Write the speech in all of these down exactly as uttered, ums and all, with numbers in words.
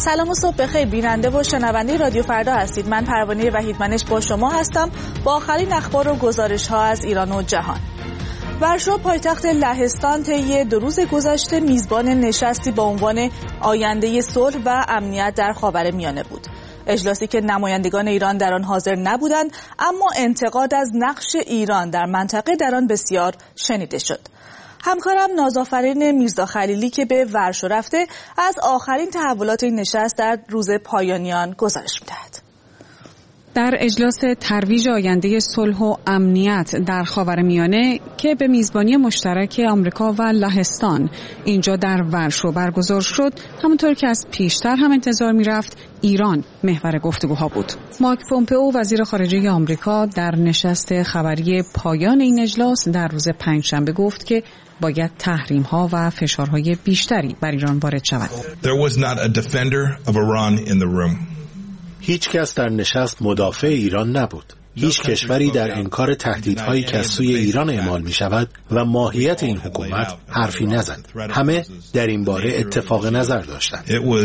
سلام و صبح بخیر بیننده و شنونده رادیو فردا هستید. من پروانه وحیدمنش با شما هستم با آخرین اخبار و گزارش ها از ایران و جهان. ورشو پایتخت لهستان طی دو روز گذشته میزبان نشستی با عنوان آینده صلح و امنیت در خاورمیانه بود. اجلاسی که نمایندگان ایران در آن حاضر نبودند، اما انتقاد از نقش ایران در منطقه در آن بسیار شنیده شد. همکارم نازآفرین میرزا خلیلی که به ورشو رفته از آخرین تحولات این نشست در روز پایانیان گزارش می‌دهد. در اجلاس ترویج آینده صلح و امنیت در خاورمیانه که به میزبانی مشترک آمریکا و لهستان اینجا در ورشو برگزار شد، همونطور که از پیشتر هم انتظار می‌رفت، ایران محور گفتگوها بود. مایک پومپئو وزیر خارجه آمریکا در نشست خبری پایان این اجلاس در روز پنجشنبه گفت که باید تحریم‌ها و فشارهای بیشتری بر ایران وارد شود. There was not a defender of Iran in the room. هیچ کس در نشست مدافع ایران نبود. هیچ کشوری در انکار تهدیدهایی که از سوی ایران اعمال می شود و ماهیت این حکومت حرفی نزد. همه در این باره اتفاق نظر داشتند.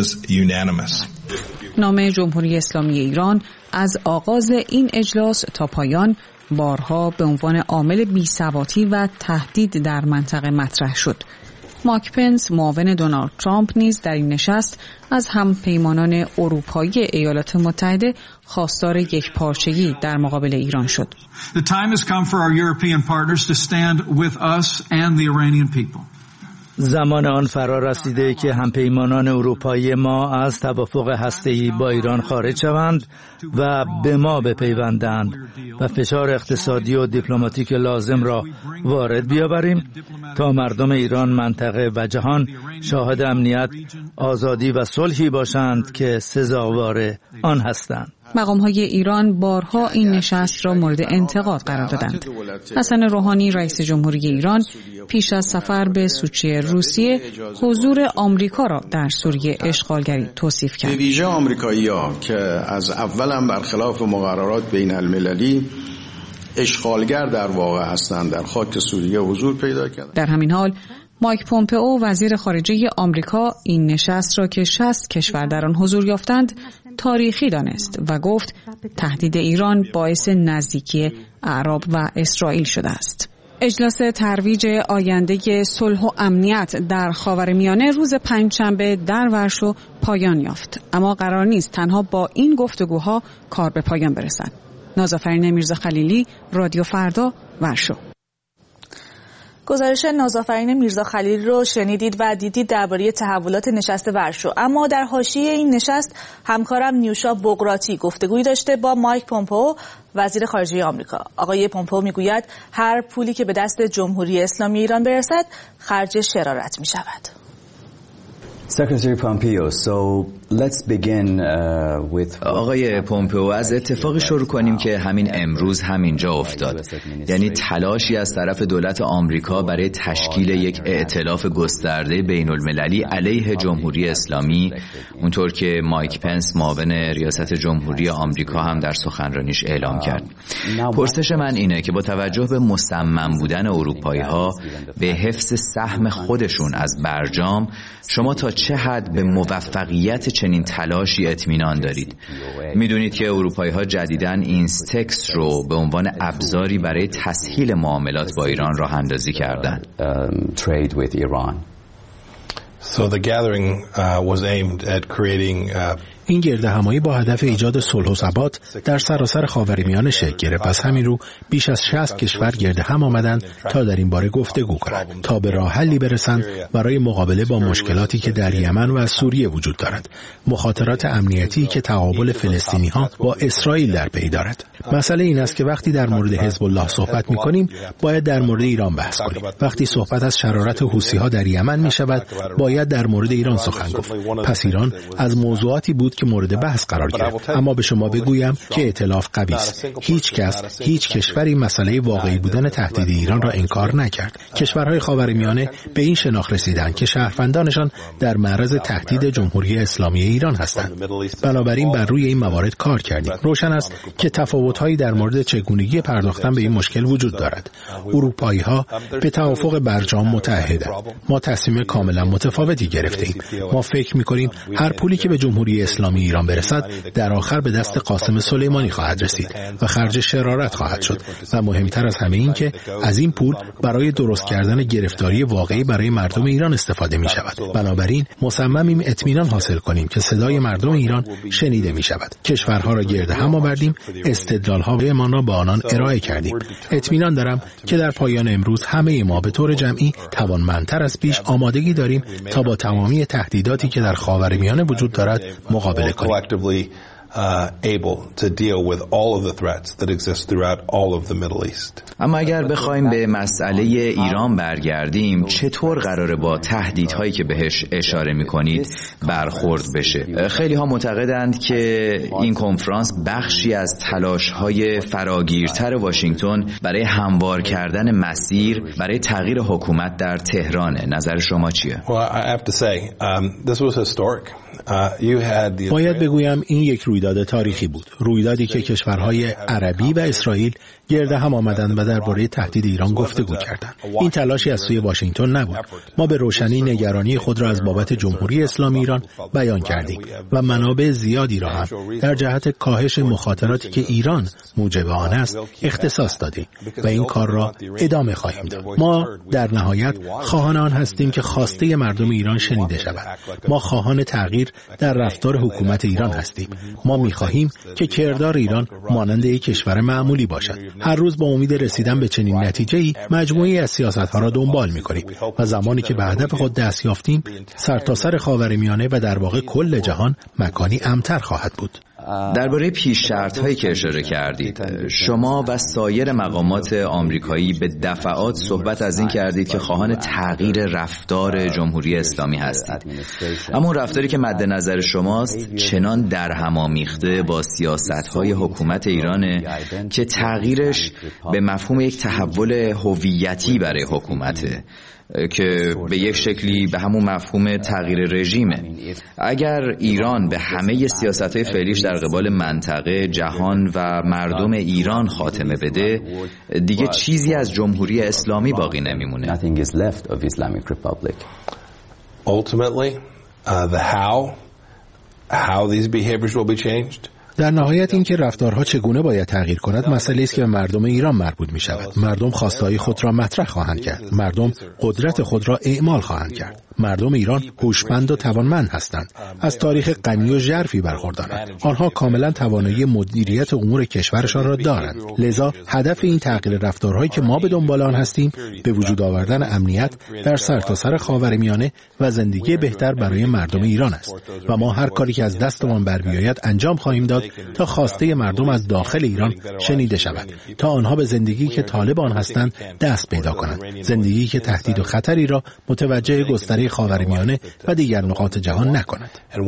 نام جمهوری اسلامی ایران از آغاز این اجلاس تا پایان بارها به عنوان عامل بی‌ثباتی و تهدید در منطقه مطرح شد. مایک پنس معاون دونالد ترامپ نیز در این نشست از همپیمانان اروپایی ایالات متحده خواستار یکپارچگی در مقابل ایران شد. The time has come for our European partners to stand with us and the Iranian people. زمان آن فرا رسیده که همپیمانان اروپایی ما از توافق هسته‌ای با ایران خارج شوند و به ما بپیوندند و فشار اقتصادی و دیپلماتیک لازم را وارد بیاوریم تا مردم ایران، منطقه و جهان شاهد امنیت، آزادی و صلحی باشند که سزاوار آن هستند. مقام‌های ایران بارها این نشست را مورد انتقاد قرار دادند. حسن روحانی رئیس جمهوری ایران پیش از سفر به سوچی روسیه حضور آمریکا را در سوریه اشغالگری توصیف کرد. به ویژه آمریکایی‌ها که از اول هم برخلاف مقررات بین المللی اشغالگر در واقع هستند در خاک سوریه حضور پیدا کردند. در همین حال مایک پومپئو وزیر خارجه آمریکا این نشست را که شصت کشور در آن حضور یافتند تاریخی دانست و گفت تهدید ایران باعث نزدیکی اعراب و اسرائیل شده است. اجلاس ترویج آینده صلح و امنیت در خاورمیانه روز پنجشنبه در ورشو پایان یافت، اما قرار نیست تنها با این گفتگوها کار به پایان برسد. نازآفرین میرزا خلیلی، رادیو فردا، ورشو. گزارش نازآفرین میرزا خلیلی رو شنیدید و دیدید درباره تحولات نشست ورشو. اما در حاشیه این نشست همکارم نیوشا بقراتی گفتگویی داشته با مایک پومپئو وزیر خارجه آمریکا. آقای پومپئو میگوید هر پولی که به دست جمهوری اسلامی ایران برسد خرج شرارت می شود. Secretary Pompeo, so let's begin uh, with آقای پومپئو، از اتفاقی شروع کنیم که همین امروز همینجا افتاد، یعنی تلاشی از طرف دولت آمریکا برای تشکیل یک ائتلاف گسترده بین المللی علیه جمهوری اسلامی، اونطور که مایک پنس معاون ریاست جمهوری آمریکا هم در سخنرانیش اعلام کرد. پرسش من اینه که با توجه به مصمم بودن اروپایی ها به حفظ سهم خودشون از برجام، شما تا چه حد به موفقیت چنین تلاشی اطمینان دارید؟ میدونید که اروپایی ها جدیداً اینستکس رو به عنوان ابزاری برای تسهیل معاملات با ایران راه اندازی کردن. trade with Iran. So the gathering uh, was aimed at creating uh, این گرد همایی با هدف ایجاد صلح و ثبات در سراسر خاورمیانه شکل گرفت. پس همین رو بیش از شصت کشور گرد هم آمدند تا در این باره گفتگو کنند تا به راه حلی برسند برای مقابله با مشکلاتی که در یمن و سوریه وجود دارد، مخاطرات امنیتی که تقابل فلسطینی‌ها با اسرائیل در پی دارد. مسئله این است که وقتی در مورد حزب الله صحبت می‌کنیم باید در مورد ایران بحث کنیم. وقتی صحبت از شرارت حوثی‌ها در یمن می‌شود باید در مورد ایران سخن گفت. پس ایران از موضوعاتی بود بود که مورد بحث قرار گرفت. اما به شما بگویم که ائتلاف قوی است. هیچ کس، هیچ کشوری مسئله واقعی بودن تهدید ایران را انکار نکرد. کشورهای خاورمیانه به این شناخت رسیدند که شهروندانشان در معرض تهدید جمهوری اسلامی ایران هستند. بنابراین بر روی این موارد کار کردیم. روشن است که تفاوت‌هایی در مورد چگونگی پرداختن به این مشکل وجود دارد. اروپایی‌ها به توافق برجام متعهدند. ما تصمیم کاملا متفاوتی گرفتیم. ما فکر می‌کنیم هر پولی که به جمهوری اسلامی ایران برسد در آخر به دست قاسم سلیمانی خواهد رسید و خرج شرارت خواهد شد و مهمتر از همه این که از این پول برای درست کردن گرفتاری واقعی برای مردم ایران استفاده می شود. بنابراین مصممیم اطمینان حاصل کنیم که صدای مردم ایران شنیده می شود. کشورها را گرد هم آوردیم، استدلال‌های ما را به آنان ارائه کردیم. اطمینان دارم که در پایان امروز همه ما به طور جمعی توانمندتر از پیش آمادگی داریم تا با تمامی تهدیداتی که در خاورمیانه وجود دارد مقابله کنیم. Uh, able to deal with all of the threats that exist throughout all of the Middle East. اما اگر بخوایم به مسئله ایران برگردیم، چطور قراره با تهدیدهایی که بهش اشاره می‌کنید برخورد بشه؟ خیلی ها معتقدند که این کنفرانس بخشی از تلاش‌های فراگیرتر واشنگتن برای هموار کردن مسیر برای تغییر حکومت در تهرانه. نظر شما چیه؟ Well, I have to say, um, this was historic. باید بگویم این یک رویداد تاریخی بود. رویدادی که کشورهای عربی و اسرائیل گرد هم آمدند و درباره تهدید ایران گفتگو کردند. این تلاشی از سوی واشنگتن نبود. ما به روشنی نگرانی خود را از بابت جمهوری اسلامی ایران بیان کردیم و منابع زیادی را هم در جهت کاهش مخاطراتی که ایران موجب آن است اختصاص دادیم و این کار را ادامه خواهیم داد. ما در نهایت خواهان آن هستیم که خواسته مردم ایران شنیده شود. ما خواهان تغییر در رفتار حکومت ایران هستیم. ما می‌خواهیم که کردار ایران مانند یک کشور معمولی باشد. هر روز با امید رسیدن به چنین نتیجه‌ای مجموعه‌ای از سیاست‌ها را دنبال می‌کنیم و زمانی که به هدف خود دست یافتیم سرتاسر خاورمیانه و در واقع کل جهان مکانی امن‌تر خواهد بود. درباره پیش شرط‌هایی که اشاره کردید، شما و سایر مقامات آمریکایی به دفعات صحبت از این کردید که خواهان تغییر رفتار جمهوری اسلامی هستید. اما اون رفتاری که مد نظر شماست چنان در هم آمیخته با سیاست‌های حکومت ایرانه که تغییرش به مفهوم یک تحول هویتی برای حکومته که به یک شکلی به همون مفهوم تغییر رژیمه. اگر ایران به همه سیاست‌های فعلیش در قبال منطقه، جهان و مردم ایران خاتمه بده، دیگه چیزی از جمهوری اسلامی باقی نمیمونه. Ultimately, uh, the how, how these behaviors will be changed. در نهایت این که رفتارها چگونه باید تغییر کند مسئله است که به مردم ایران مربوط می شود. مردم خواستهای خود را مطرح خواهند کرد. مردم قدرت خود را اعمال خواهند کرد. مردم ایران هوشمند و توانمند هستند. از تاریخ غنی و ژرفی برخوردارند. آنها کاملا توانایی مدیریت امور کشورشان را دارند. لذا هدف این تغییر رفتارهایی که ما به دنبال آن هستیم به وجود آوردن امنیت در سرتاسر خاورمیانه و زندگی بهتر برای مردم ایران است و ما هر کاری که از دستمان برمیآید انجام خواهیم داد تا خواسته مردم از داخل ایران شنیده شود، تا آنها به زندگی که طالب آن هستند دست پیدا کنند، زندگی که تهدید و خطری را متوجه گستره خاورمیانه و دیگر نقاط جهان نکند.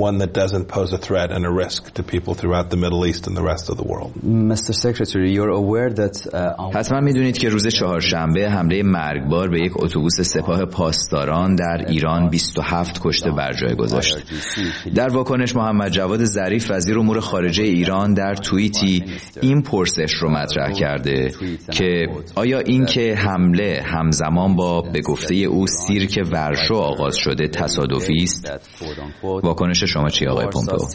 حتما میدونید که روز چهارشنبه حمله مرگبار به یک اتوبوس سپاه پاسداران در ایران بیست و هفت کشته بر جای گذاشت. در واکنش محمد جواد ظریف وزیر امور خارجه ایران در توییتی این پرسش رو مطرح کرده که آیا این که حمله همزمان با به گفته او سیرک ورشو آغاز شده تصادفی است؟ واکنش شما چی آقای پومپئو؟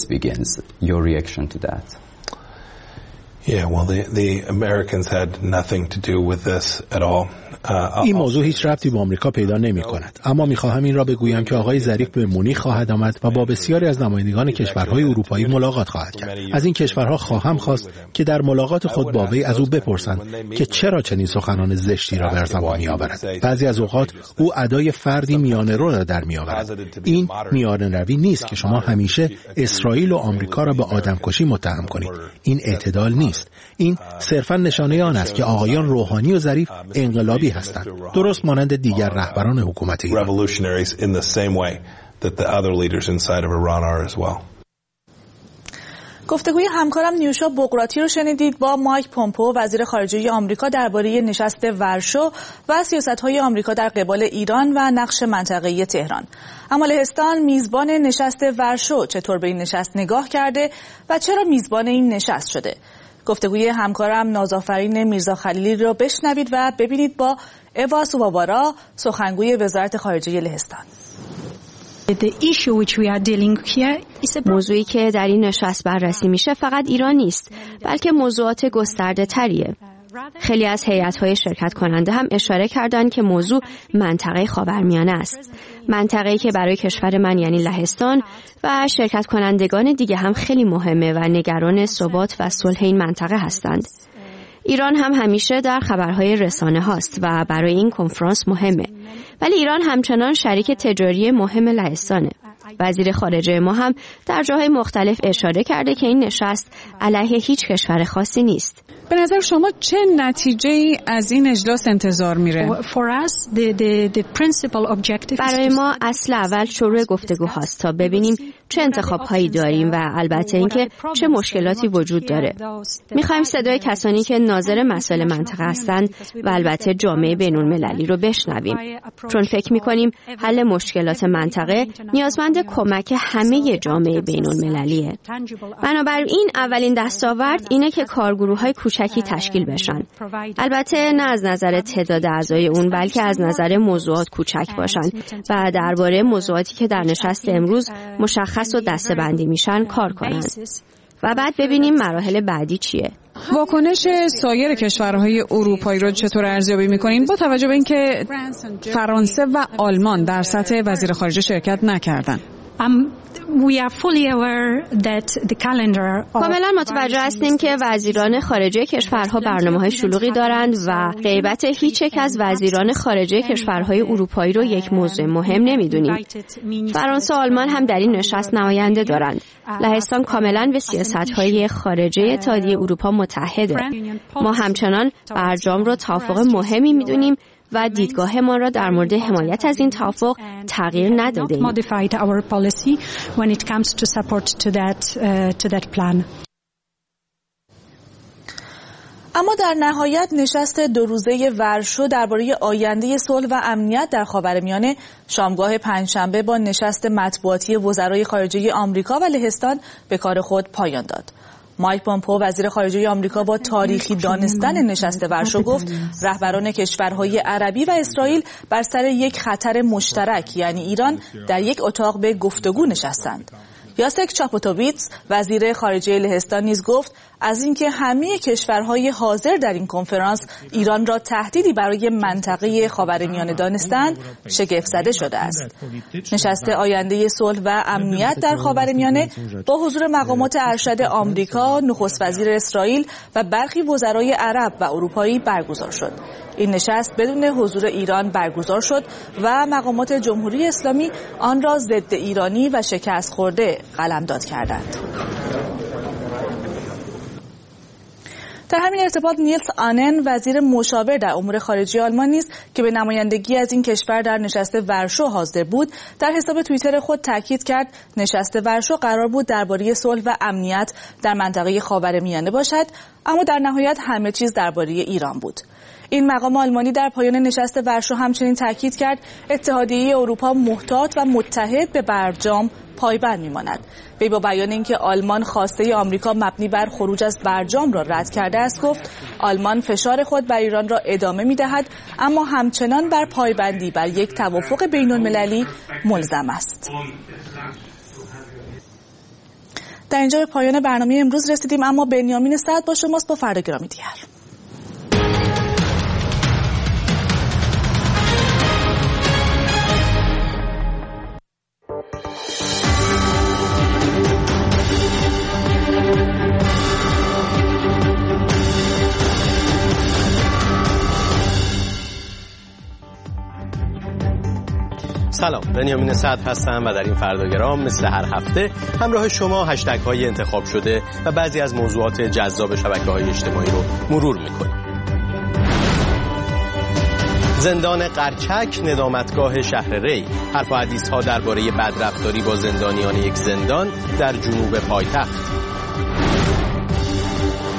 Yeah, well, the, the Americans had nothing to do with this at all. این موضوع هیچ ربطی به آمریکا پیدا نمی کند. اما می خواهم این را بگویم که آقای ظریف به مونیخ خواهد آمد و با بسیاری از نمایندگان کشورهای اروپایی ملاقات خواهد کرد. از این کشورها خواهم خواست که در ملاقات خود با وی از او بپرسند که چرا چنین سخنان زشتی را بر زبان می آورد. بعضی از اوقات او ادای فردی میانه رو را در می آورد. این میانه روی نیست که شما همیشه اسرائیل و آمریکا را به آدمکشی متهم کنید. این اعتدال نیست. این صرفا نشانه آن است که آقایان روحانی و ظریف انقلابی هستند، درست مانند دیگر رهبران حکومت ایران. گفتگوی همکارم نیوشا بقراتی رو شنیدید با مایک پومپئو وزیر خارجه آمریکا درباره نشست ورشو و سیاست‌های آمریکا در قبال ایران و نقش منطقه‌ای تهران. اما لهستان میزبان نشست ورشو چطور به این نشست نگاه کرده و چرا میزبان این نشست شده؟ گفتگوی همکارم نازآفرین میرزا خلیلی رو بشنوید و ببینید با اوا سوبابارا، سخنگوی وزارت خارجه لهستان. موضوعی که در این نشست بررسی میشه فقط ایران نیست، بلکه موضوعات گسترده تریه. خیلی از هیئت‌های شرکت کننده هم اشاره کردند که موضوع منطقه خاورمیانه است. منطقه‌ای که برای کشور من یعنی لهستان و شرکت کنندگان دیگه هم خیلی مهمه و نگران ثبات و صلح این منطقه هستند. ایران هم همیشه در خبرهای رسانه هاست و برای این کنفرانس مهمه. ولی ایران همچنان شریک تجاری مهم لهستانه. وزیر خارجه ما هم در جاهای مختلف اشاره کرده که این نشست علیه هیچ کشور خاصی نیست. به نظر شما چه نتیجه‌ای از این اجلاس انتظار میره؟ برای ما اصل اول شروع گفتگو هاست تا ببینیم چه انتخاب‌هایی داریم و البته اینکه چه مشکلاتی وجود داره. می‌خوایم صدای کسانی که ناظر مسائل منطقه هستند و البته جامعه بین‌المللی رو بشنویم، چون فکر می‌کنیم حل مشکلات منطقه نیازمند کمک همه جامعه بین‌المللیه. بنابراین اولین دستاورد اینه که کارگروه‌های کوچکی تشکیل بشن. البته نه از نظر تعداد اعضای اون، بلکه از نظر موضوعات کوچک باشن و درباره موضوعاتی که در نشست امروز مشخص و دسته‌بندی میشن کار کنن. و بعد ببینیم مراحل بعدی چیه. واکنش سایر کشورهای اروپایی رو چطور ارزیابی می‌کنین با توجه به اینکه فرانسه و آلمان در سطح وزیر خارجه شرکت نکردن؟ کاملا متوجه هستیم که وزیران خارجه کشورها برنامه‌های شلوغی دارند و غیبت هیچ یک از وزیران خارجه کشورهای اروپایی رو یک موضوع مهم نمی‌دونیم. فرانسه و آلمان هم در این نشست نماینده دارند. لهستان کاملا به سیاست‌های خارجه اتحادیه اروپا متحده. ما همچنان برجام رو توافق مهمی می‌دونیم و دیدگاه ما را در مورد حمایت از این توافق تغییر ندادیم. اما در نهایت نشست دو روزه ورشو درباره آینده صلح و امنیت در خاورمیانه شامگاه پنجشنبه با نشست مطبوعاتی وزرای خارجه آمریکا و لهستان به کار خود پایان داد. مایک پومپئو وزیر خارجه آمریکا با تاریخی دانستن نشست ورشو گفت رهبران کشورهای عربی و اسرائیل بر سر یک خطر مشترک یعنی ایران در یک اتاق به گفتگو نشستند. یاسک چاپوتوویتس وزیر خارجه لهستان نیز گفت از اینکه همه کشورهای حاضر در این کنفرانس ایران را تهدیدی برای منطقه خاورمیانه دانستند شگفت زده شده است. نشست آینده صلح و امنیت در خاورمیانه با حضور مقامات ارشد آمریکا، نخست وزیر اسرائیل و برخی وزرای عرب و اروپایی برگزار شد. این نشست بدون حضور ایران برگزار شد و مقامات جمهوری اسلامی آن را ضد ایرانی و شکست خورده قلمداد کردند. در همین ارتباط نیلس آنن وزیر مشاور در امور خارجه آلمان نیز که به نمایندگی از این کشور در نشست ورشو حاضر بود در حساب توییتر خود تاکید کرد نشست ورشو قرار بود درباره صلح و امنیت در منطقه خاورمیانه باشد، اما در نهایت همه چیز درباره ایران بود. این مقام آلمانی در پایان نشست ورشو همچنین تاکید کرد اتحادیه اروپا محتاط و متحد به برجام پایبند می‌ماند. وی با بیان اینکه آلمان خواسته آمریکا مبنی بر خروج از برجام را رد کرده است گفت آلمان فشار خود بر ایران را ادامه می‌دهد اما همچنان بر پایبندی بر یک توافق بین‌المللی ملزم است. در اینجا به پایان برنامه امروز رسیدیم، اما بنیامین سعد با شماست با فردا گرامی دیگر. سلام، بنیامین سعد هستم و در این فرداگرام مثل هر هفته همراه شما هشتگ های انتخاب شده و بعضی از موضوعات جذاب شبکه‌های اجتماعی رو مرور می‌کنیم. زندان قرچک، ندامتگاه شهر ری، حرف و حدیث‌ها درباره بدرفتاری با زندانیان یک زندان در جنوب پایتخت.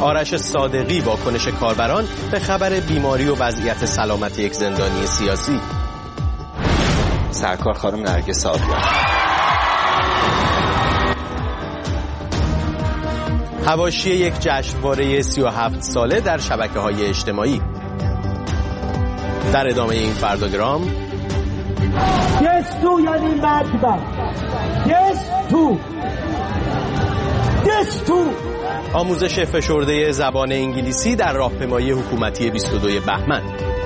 آرش صادقی واکنش کاربران به خبر بیماری و وضعیت سلامت یک زندانی سیاسی. سرکار خانم نرگس آبیان. حواشی یک جشنواره سی و هفت ساله در شبکه‌های اجتماعی. در ادامه این فرداگرام Yes to یعنی مکبر. Yes to. Yes to. آموزش فشرده زبان انگلیسی در راهپیمایی حکومتی بیست و دوم بهمن.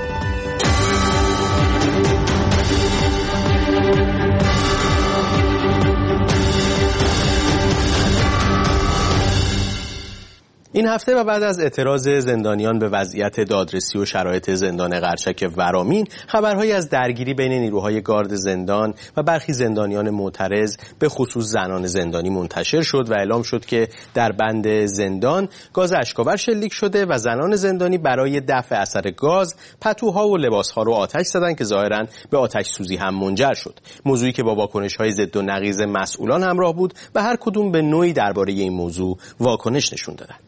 این هفته و بعد از اعتراض زندانیان به وضعیت دادرسی و شرایط زندان قرچک ورامین، خبرهایی از درگیری بین نیروهای گارد زندان و برخی زندانیان معترض به خصوص زنان زندانی منتشر شد و اعلام شد که در بند زندان گاز اشک‌آور شلیک شده و زنان زندانی برای دفع اثر گاز پتوها و لباسها رو آتش زدند که ظاهراً به آتش سوزی هم منجر شد. موضوعی که با واکنش‌های ضد و نقیض مسئولان همراه بود و هر کدوم به نوعی درباره این موضوع واکنش نشون دادند.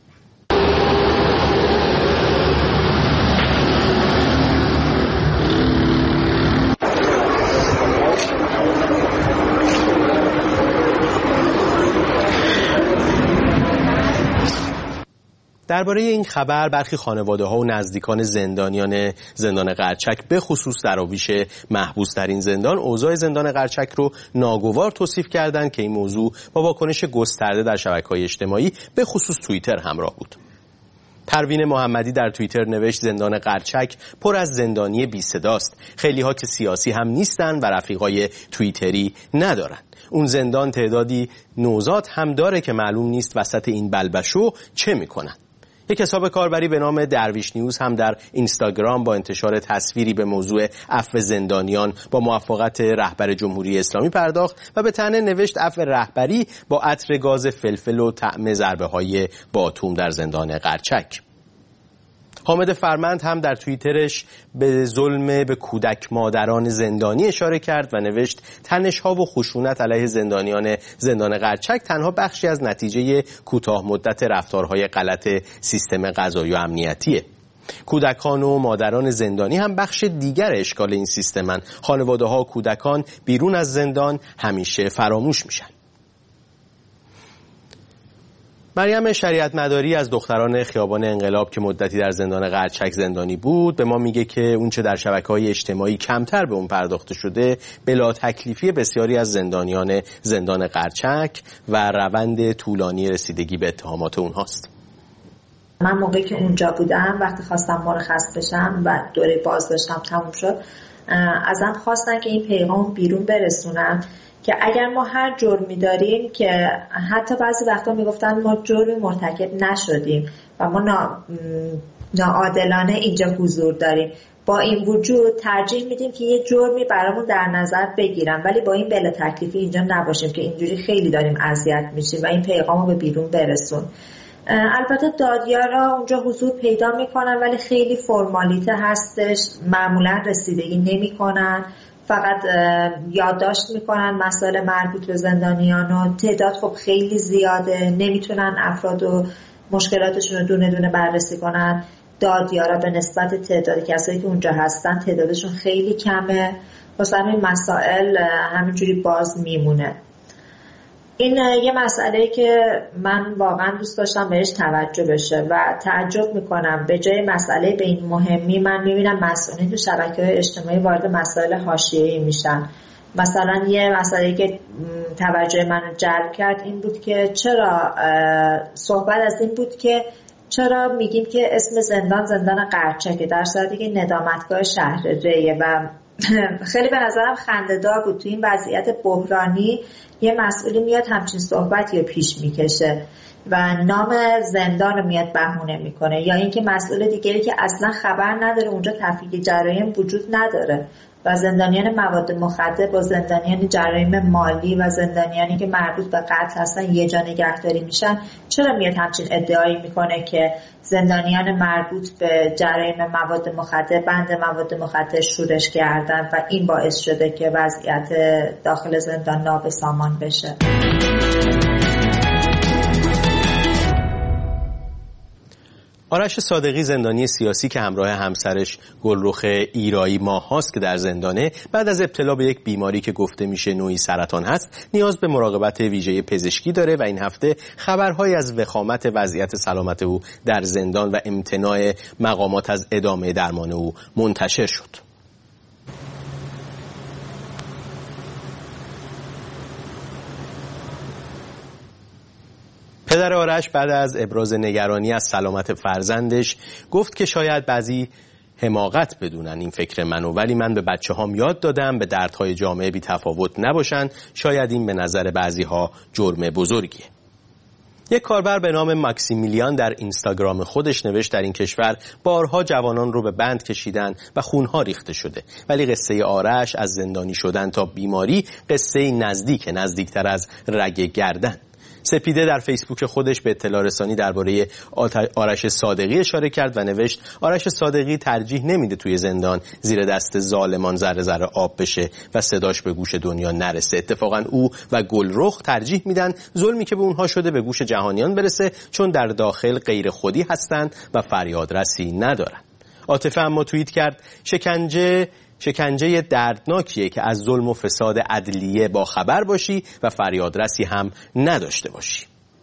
درباره این خبر برخی خانواده‌ها و نزدیکان زندانیان زندان قرچک به خصوص در آویش محبوس در این زندان اوضاع زندان قرچک رو ناگوار توصیف کردند که این موضوع با واکنش گسترده در شبکه‌های اجتماعی به خصوص توییتر همراه بود. پروین محمدی در توییتر نوشت زندان قرچک پر از زندانی بی صداست. خیلی ها که سیاسی هم نیستن و رفیقای توییتری ندارن. اون زندان تعدادی نوزاد هم داره که معلوم نیست وسط این بلبشو چه میکنن. یک حساب کاربری به نام درویش نیوز هم در اینستاگرام با انتشار تصویری به موضوع عفو زندانیان با موافقت رهبر جمهوری اسلامی پرداخت و به طعنه نوشت عفو رهبری با عطر گاز فلفل و طعم ضربه‌های باتوم در زندان قرچک. حامد فرمند هم در توییترش به ظلم به کودک مادران زندانی اشاره کرد و نوشت تنش‌ها و خشونت علیه زندانیان زندان قرچک تنها بخشی از نتیجه کوتاه مدت رفتارهای غلط سیستم قضایی و امنیتیه. کودکان و مادران زندانی هم بخش دیگر اشکال این سیستمن. خانواده‌ها و کودکان بیرون از زندان همیشه فراموش میشن. مریم شریعت مداری از دختران خیابان انقلاب که مدتی در زندان قرچک زندانی بود به ما میگه که اون چه در شبکه‌های اجتماعی کمتر به اون پرداخته شده بلا تکلیفی بسیاری از زندانیان زندان قرچک و روند طولانی رسیدگی به اتهامات اونهاست. من موقعی که اونجا بودم وقتی خواستم مرخص بشم و دوره بازداشتم تموم شد ازم خواستن که این پیغام بیرون برسونم که اگر ما هر جرمی داریم که حتی بعضی وقتا میگفتن ما جرمی مرتکب نشدیم و ما نا... ناعادلانه اینجا حضور داریم، با این وجود ترجیح میدیم که یه جرمی برامون در نظر بگیرن ولی با این بلا تکلیفی اینجا نباشیم که اینجوری خیلی داریم اذیت میشیم و این پیغامو به بیرون برسون. البته دادیارا اونجا حضور پیدا میکنن ولی خیلی فرمالیته هستش، معمولا رسیدگی نمیکنن، فقط یادداشت میکنن مسائل مربوط به زندانیان و تعداد خب خیلی زیاده، نمیتونن افراد و مشکلاتشون رو دونه دونه بررسی کنن. دادیارا به نسبت تعداد کسایی که اونجا هستن تعدادشون خیلی کمه، واسه همین مسائل همینجوری باز میمونه. این یه مسئله که من واقعا دوست داشتم بهش توجه بشه و تعجب میکنم به جای مسئله به این مهمی من میبینم مسئولین تو شبکه‌های اجتماعی وارد مسائل حاشیه‌ای میشن. مثلا یه مسئله که توجه منو جلب کرد این بود که چرا صحبت از این بود که چرا میگیم که اسم زندان زندان قرچکه در صورتی که ندامتگاه شهر ریه و خیلی به نظرم خنده‌دار بود. تو این وضعیت بحرانی یه مسئولی میاد همچین صحبتی رو پیش میکشه و نام زندان رو میاد بهونه میکنه، یا اینکه مسئول دیگری که اصلا خبر نداره اونجا تفکیک جرایم وجود نداره و زندانیان مواد مخدر با زندانیان جرایم مالی و زندانیانی که مربوط به قتل هستن یه جا نگهداری میشن، چرا میاد همچین ادعایی میکنه که زندانیان مربوط به جرایم مواد مخدر بند مواد مخدر شورش کردن و این باعث شده که وضعیت داخل زندان نابسامان بشه. آرش صادقی زندانی سیاسی که همراه همسرش گلرخ ایرایی ماه‌هاست که در زندانه، بعد از ابتلا به یک بیماری که گفته میشه نوعی سرطان هست نیاز به مراقبت ویژه پزشکی داره و این هفته خبرهایی از وخامت وضعیت سلامت او در زندان و امتناع مقامات از ادامه درمان او منتشر شد. پدر آرش بعد از ابراز نگرانی از سلامت فرزندش گفت که شاید بعضی حماقت بدونن این فکر منو، ولی من به بچه هام یاد دادم به دردهای جامعه بی تفاوت نباشن. شاید این به نظر بعضی ها جرم بزرگیه. یک کاربر به نام ماکسیمیلیان در اینستاگرام خودش نوشت در این کشور بارها جوانان رو به بند کشیدن و خونها ریخته شده، ولی قصه آرش از زندانی شدن تا بیماری قصه نزدیک نزدیکتر از رگ گردن. سپیده در فیسبوک خودش به اطلاع رسانی درباره آرش صادقی اشاره کرد و نوشت آرش صادقی ترجیح نمیده توی زندان زیر دست ظالمان ذره ذره آب بشه و صداش به گوش دنیا نرسه. اتفاقا او و گلرخ ترجیح میدن ظلمی که به اونها شده به گوش جهانیان برسه، چون در داخل غیر خودی هستند و فریادرسی ندارن. عاطفه اما توییت کرد شکنجه شکنجه دردناکیه که از ظلم و فساد عدلیه با خبر باشی و فریادرسی هم نداشته باشی.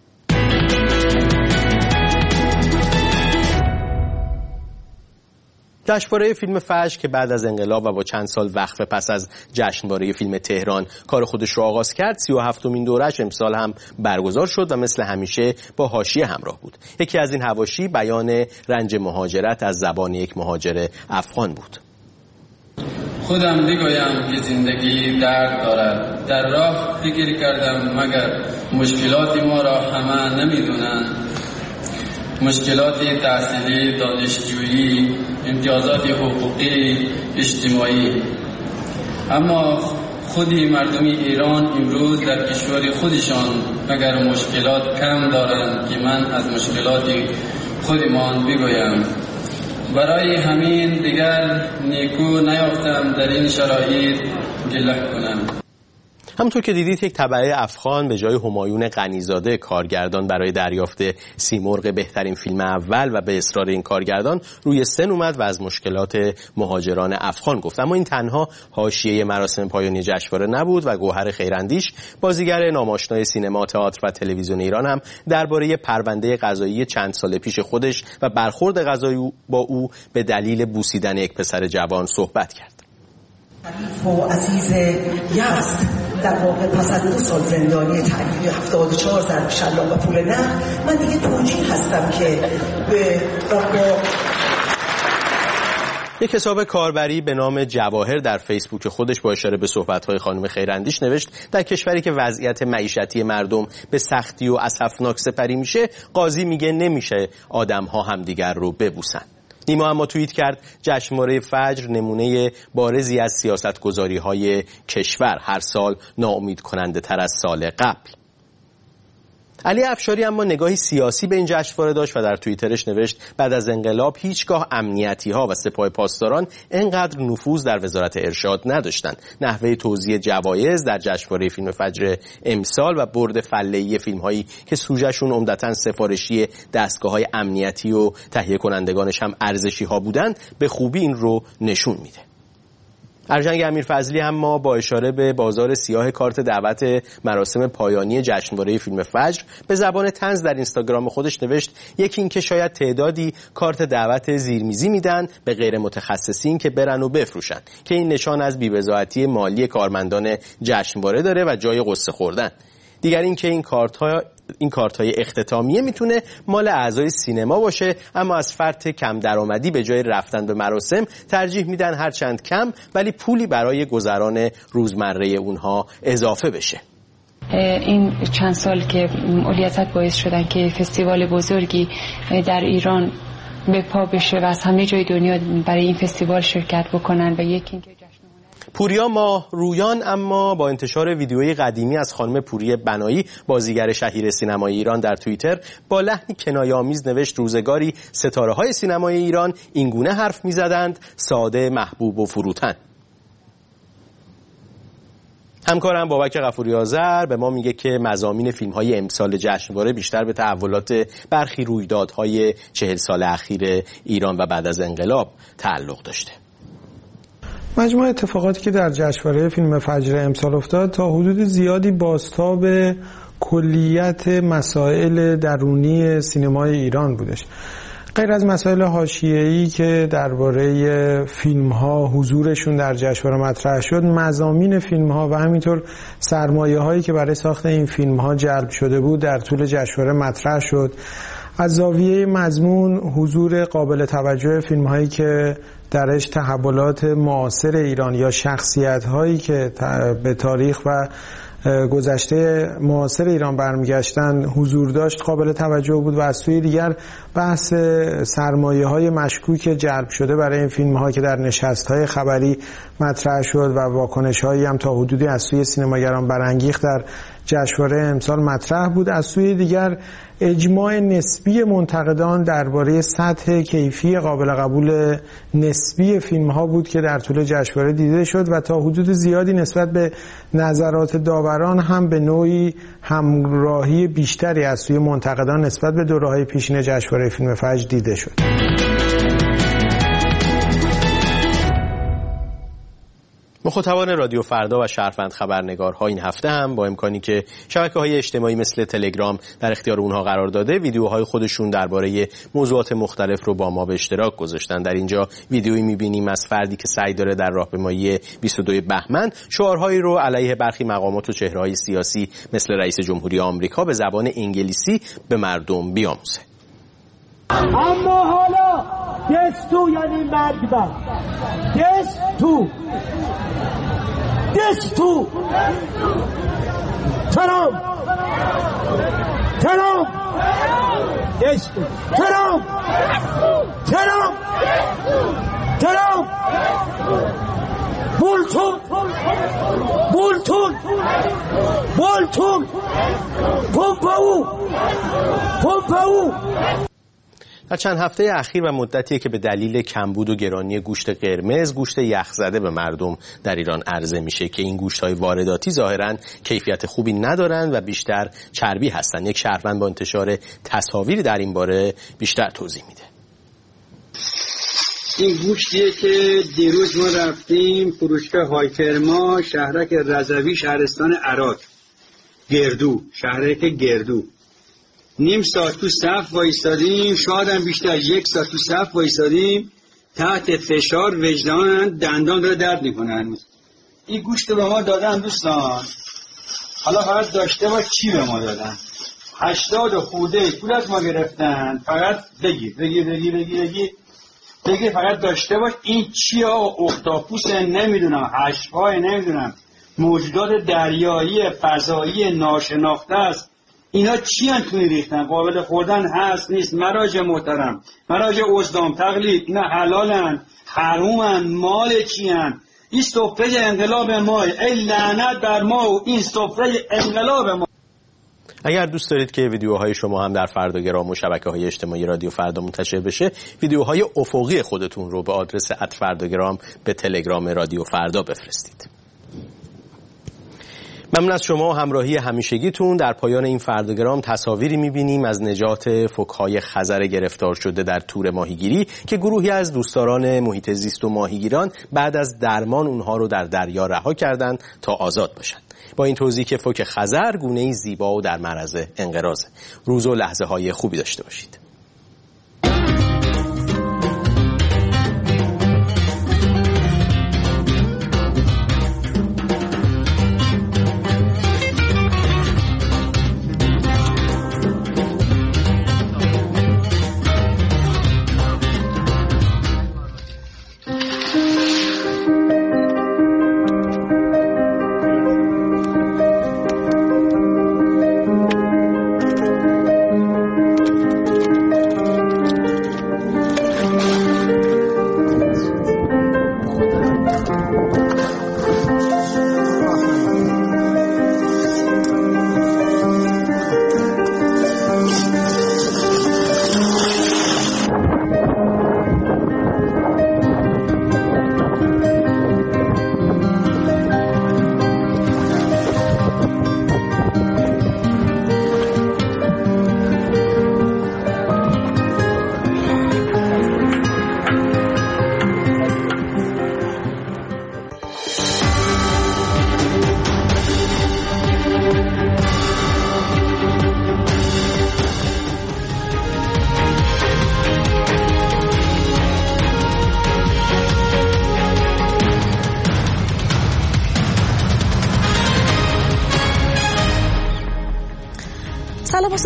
جشنواره فیلم فجر که بعد از انقلاب و با چند سال وقفه پس از جشنواره فیلم تهران کار خودش رو آغاز کرد، سی و هفتمین دورش امسال هم برگزار شد و مثل همیشه با حاشیه همراه بود. یکی از این حواشی بیان رنج مهاجرت از زبان یک مهاجر افغان بود. خودم میگویم که زندگی درد دارد. در راه فکر کردم مگر مشکلات ما را همه نمیدونند. مشکلات تحصیلی، دانشجویی، امتیازات حقوقی، اجتماعی. اما خودی مردم ایران امروز در کشور خودشان مگر مشکلات کم دارند که من از مشکلات خودمان بگویم. برای همین دیگر نیکو نیافتم در این شرایط گله کنم. همونطور که دیدید یک تبعه افغان به جای همایون غنیزاده کارگردان برای دریافت سیمرغ بهترین فیلم اول و به اصرار این کارگردان روی سن اومد و از مشکلات مهاجران افغان گفت. اما این تنها حاشیه مراسم پایانی جشنواره نبود و گوهر خیراندیش، بازیگر ناماشنای سینما، تئاتر و تلویزیون ایران، هم درباره پرونده قضایی چند سال پیش خودش و برخورد قضایی با او به دلیل بوسیدن یک پسر جوان صحبت کرد. حریف و عزیز یزد در واقع پس از دو سال زندانی تعدیل هفتاد و چهار ضرب شلاق و پول نقد، من دیگه توجیه هستم که به با یک حساب کاربری به نام جواهر در فیسبوک خودش با اشاره به صحبت‌های خانم خیراندیش نوشت در کشوری که وضعیت معیشتی مردم به سختی و اسفناک سپری میشه، قاضی میگه نمیشه آدم‌ها همدیگر رو ببوسن. نیما اما توییت کرد جشنواره فجر نمونه بارزی از سیاستگذاری‌های کشور، هر سال ناامید کننده تر از سال قبل. علی افشاری اما نگاهی سیاسی به این جشنواره داشت و در توییترش نوشت بعد از انقلاب هیچگاه امنیتی‌ها و سپاه پاسداران اینقدر نفوذ در وزارت ارشاد نداشتند. نحوه توزیع جوایز در جشنواره فیلم فجر امسال و برد فله‌ای فیلم‌هایی که سوژه‌شون عمدتاً سفارشی دستگاه‌های امنیتی و تهیه کنندگانش هم ارزشی‌ها بودند به خوبی این رو نشون میده. ارجنگ امیرفضلی هم ما با اشاره به بازار سیاه کارت دعوت مراسم پایانی جشنواره فیلم فجر به زبان طنز در اینستاگرام خودش نوشت یکی این که شاید تعدادی کارت دعوت زیرمیزی میدن به غیر متخصصین که برن و بفروشن، که این نشان از بی‌وضاحتی مالی کارمندان جشنواره داره و جای قصه خوردن. دیگر این که این کارت ها این کارت های اختتامیه میتونه مال اعضای سینما باشه، اما از فرط کم درآمدی به جای رفتن به مراسم ترجیح میدن هر چند کم ولی پولی برای گذران روزمره اونها اضافه بشه. این چند سال که اولیت باعث شدن که فستیوال بزرگی در ایران به پا بشه و از همه جای دنیا برای این فستیوال شرکت بکنن و یکی پوریا ماه رویان اما با انتشار ویدیوی قدیمی از خانم پوری بنایی بازیگر شهیر سینمای ایران در توییتر با لحنی کنایه‌آمیز نوشت روزگاری ستاره‌های سینمای ایران اینگونه حرف می‌زدند، ساده، محبوب و فروتن. همکارم بابک غفوری آذر به ما میگه که مضامین فیلم‌های امسال جشنواره بیشتر به تحولات برخی رویدادهای چهل سال اخیر ایران و بعد از انقلاب تعلق داشته. مجموع اتفاقاتی که در جشنواره فیلم فجر امسال افتاد تا حدود زیادی بازتاب کلیت مسائل درونی سینمای ایران بودش. غیر از مسائل حاشیه‌ای که درباره فیلم‌ها حضورشون در جشنواره مطرح شد، مضامین فیلم‌ها و همینطور سرمایه‌هایی که برای ساخت این فیلم‌ها جلب شده بود در طول جشنواره مطرح شد. از زاویه مضمون حضور قابل توجه فیلم‌هایی که درش تحولات معاصر ایران یا شخصیت‌هایی که به تاریخ و گذشته معاصر ایران برمیگشتن حضور داشت قابل توجه بود و از سوی دیگر بحث سرمایه‌های مشکوک جلب شده برای این فیلم‌ها که در نشست‌های خبری مطرح شد و واکنش‌هایی هم تا حدودی از سوی سینماگران برانگیخت در جشنواره امسال مطرح بود. از سوی دیگر اجماع نسبی منتقدان درباره سطح کیفی قابل قبول نسبی فیلم‌ها بود که در طول جشنواره دیده شد و تا حدود زیادی نسبت به نظرات داوران هم به نوعی همراهی بیشتری از سوی منتقدان نسبت به دوره‌های پیشین جشنواره فیلم فجر دیده شد. مخاطبان رادیو فردا و شهروند خبرنگارها این هفته هم با امکانی که شبکه‌های اجتماعی مثل تلگرام در اختیار اونها قرار داده، ویدیوهای خودشون درباره موضوعات مختلف رو با ما به اشتراک گذاشتن. در اینجا ویدیویی می‌بینیم از فردی که سعی داره در راهپیمایی بیست و دوم بهمن شعارهایی رو علیه برخی مقامات و چهره‌های سیاسی مثل رئیس جمهوری آمریکا به زبان انگلیسی به مردم بیاموزه. اما حالا دستو یعنی مرگ بر دستو دستو ترام ترام دستو ترام ترام ترام بولتون بولتون بولتون پومپاو پومپاو در چند هفته اخیر و مدتیه که به دلیل کمبود و گرانی گوشت قرمز، گوشت یخزده به مردم در ایران عرضه میشه که این گوشت‌های وارداتی ظاهراً کیفیت خوبی ندارن و بیشتر چربی هستن. یک شهروند با انتشار تصاویری در این باره بیشتر توضیح میده. این گوشتیه که دیروز ما رفتیم فروشگاه هایفرما شهرک رضوی شهرستان عراق گردو شهرک گردو نیم ساعت تو صف وایسادیم، شاید هم بیشتر از یک ساعت تو صف وایسادیم، تحت فشار وجدان دندان داره درد میکنن. این گوشت به ما دادن دوستان، حالا فقط داشته باش چی به ما دادن. هشتاد و خورده پول از ما گرفتن، فقط بگیر بگیر بگیر بگیر بگیر بگیر فقط داشته باش این چیه؟ اختاپوس نمیدونم، حشفای نمیدونم، موجودات دریایی فضایی ناشناخته است. اینا چی هم توی ریختن؟ قابل خوردن هست نیست؟ مراجع محترم، مراجع ازدام تقلید، اینا حلالن حرومن، مال چی هن؟ این سفره انقلاب ما، ای لعنت بر ما و این سفره انقلاب ما. اگر دوست دارید که ویدیوهای شما هم در فرداگرام و شبکه‌های اجتماعی رادیو فردا منتشر بشه، ویدیوهای افقی خودتون رو به آدرس ات فرداگرام به تلگرام رادیو فردا بفرستید. ممنون از شما و همراهی همیشگیتون. در پایان این فرداگرام تصاویری می‌بینیم از نجات فوک‌های خزر گرفتار شده در تور ماهیگیری که گروهی از دوستداران محیط زیست و ماهیگیران بعد از درمان اونها رو در دریا رها کردند تا آزاد باشند. با این توضیح که فوک خزر گونه‌ای زیبا و در معرض انقراضه. روز و لحظه‌های خوبی داشته باشید.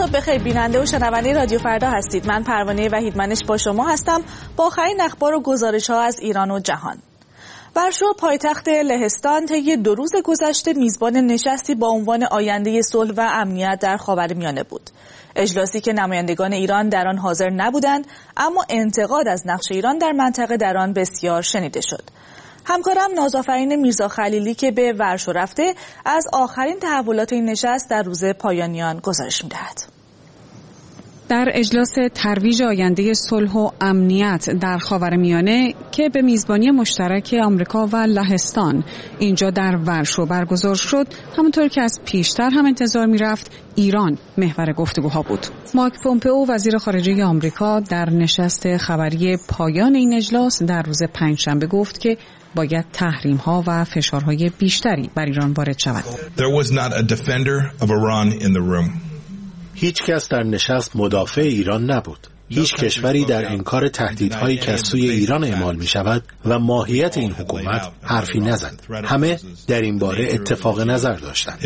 صبح بخیر بیننده و شنونده رادیو فردا هستید. من پروانه وحیدمنش با شما هستم با آخرین اخبار و گزارش‌ها از ایران و جهان. ورشو پایتخت لهستان طی دو روز گذشته میزبان نشستی با عنوان آینده صلح و امنیت در خاورمیانه بود. اجلاسی که نمایندگان ایران در آن حاضر نبودند، اما انتقاد از نقش ایران در منطقه در آن بسیار شنیده شد. همکارم نازآفرین میرزا خلیلی که به ورشو رفته از آخرین تحولات این نشست در روز پایانیان گزارش می‌دهد. در اجلاس ترویج آینده صلح و امنیت در خاورمیانه که به میزبانی مشترک آمریکا و لهستان اینجا در ورشو برگزار شد، همونطور که از پیشتر هم انتظار می‌رفت، ایران محور گفتگوها بود. مایک پومپئو وزیر خارجه آمریکا در نشست خبری پایان این اجلاس در روز پنجشنبه گفت که باید تحریم‌ها و فشارهای بیشتری بر ایران وارد شود. There was not a defender of Iran in the room. هیچ کس در نشست مدافع ایران نبود. هیچ کشوری در انکار تهدیدهایی که از سوی ایران اعمال می شود و ماهیت این حکومت حرفی نزد. همه در این باره اتفاق نظر داشتند.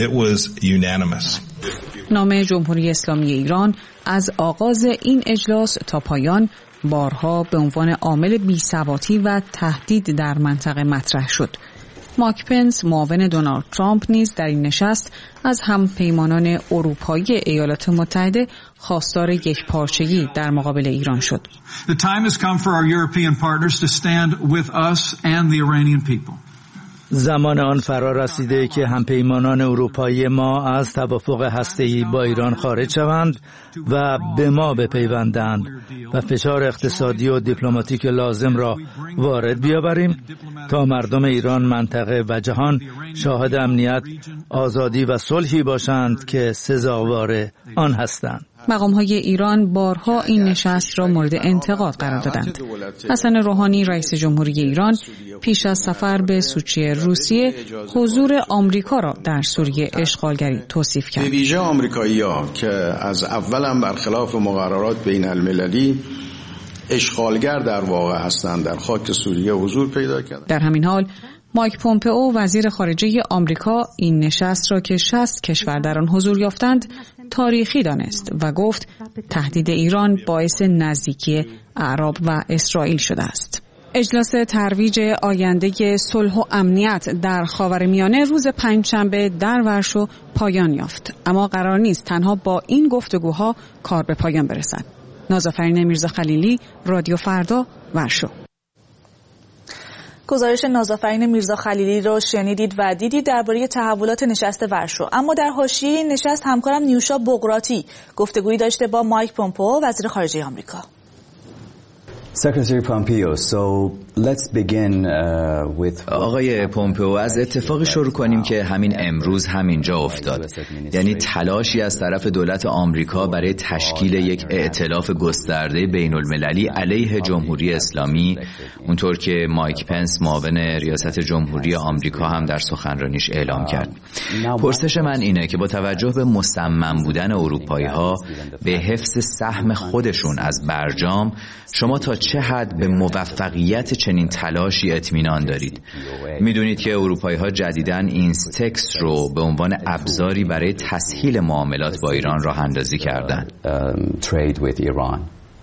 نام جمهوری اسلامی ایران از آغاز این اجلاس تا پایان بارها به عنوان عامل بی‌ثباتی و تهدید در منطقه مطرح شد. مایک پنس معاون دونالد ترامپ نیز در این نشست از همپیمانان اروپایی ایالات متحده خواستار یکپارچگی در مقابل ایران شد. The time has come for our European partners to stand with us and the Iranian people. زمان آن فرا رسیده که همپیمانان اروپایی ما از توافق هسته‌ای با ایران خارج شوند و به ما بپیوندند و فشار اقتصادی و دیپلماتیک لازم را وارد بیاوریم تا مردم ایران، منطقه و جهان شاهد امنیت، آزادی و صلحی باشند که سزاوار آن هستند. مقام‌های ایران بارها این نشست را مورد انتقاد قرار دادند. حسن روحانی رئیس جمهوری ایران پیش از سفر به سوچی روسیه حضور آمریکا را در سوریه اشغالگری توصیف کرد. به ویژه آمریکایی‌ها که از اول هم برخلاف مقررات بین المللی اشغالگر در واقع هستند در خاک سوریه حضور پیدا کردند. در همین حال مایک پومپئو وزیر خارجه آمریکا این نشست را که شصت کشور در آن حضور یافتند تاریخی دانست و گفت تهدید ایران باعث نزدیکی اعراب و اسرائیل شده است. اجلاس ترویج آینده صلح و امنیت در خاورمیانه روز پنجشنبه در ورشو پایان یافت، اما قرار نیست تنها با این گفتگوها کار به پایان برسد. نازآفرین میرزا خلیلی، رادیو فردا، ورشو. گزارش نازآفرین میرزا خلیلی رو شنیدید و دیدید درباره تحولات نشست ورشو. اما در حاشیه این نشست همکارم نیوشا بقراتی گفتگویی داشته با مایک پومپئو وزیر خارجه آمریکا. Secretary Pompeo, so let's begin uh, with آقای پومپئو، از اتفاقی شروع کنیم که همین امروز همینجا افتاد. یعنی تلاشی از طرف دولت آمریکا برای تشکیل یک ائتلاف گسترده بین المللی علیه جمهوری اسلامی، اونطور که مایک پنس معاون ریاست جمهوری آمریکا هم در سخنرانیش اعلام کرد. پرسش من اینه که با توجه به مصمم بودن اروپایی‌ها به حفظ سهم خودشون از برجام، شما تا چه حد به موفقیت چنین تلاشی اطمینان دارید؟ میدونید که اروپایی‌ها جدیداً اینستکس رو به عنوان ابزاری برای تسهیل معاملات با ایران راه اندازی کردند. trade with Iran.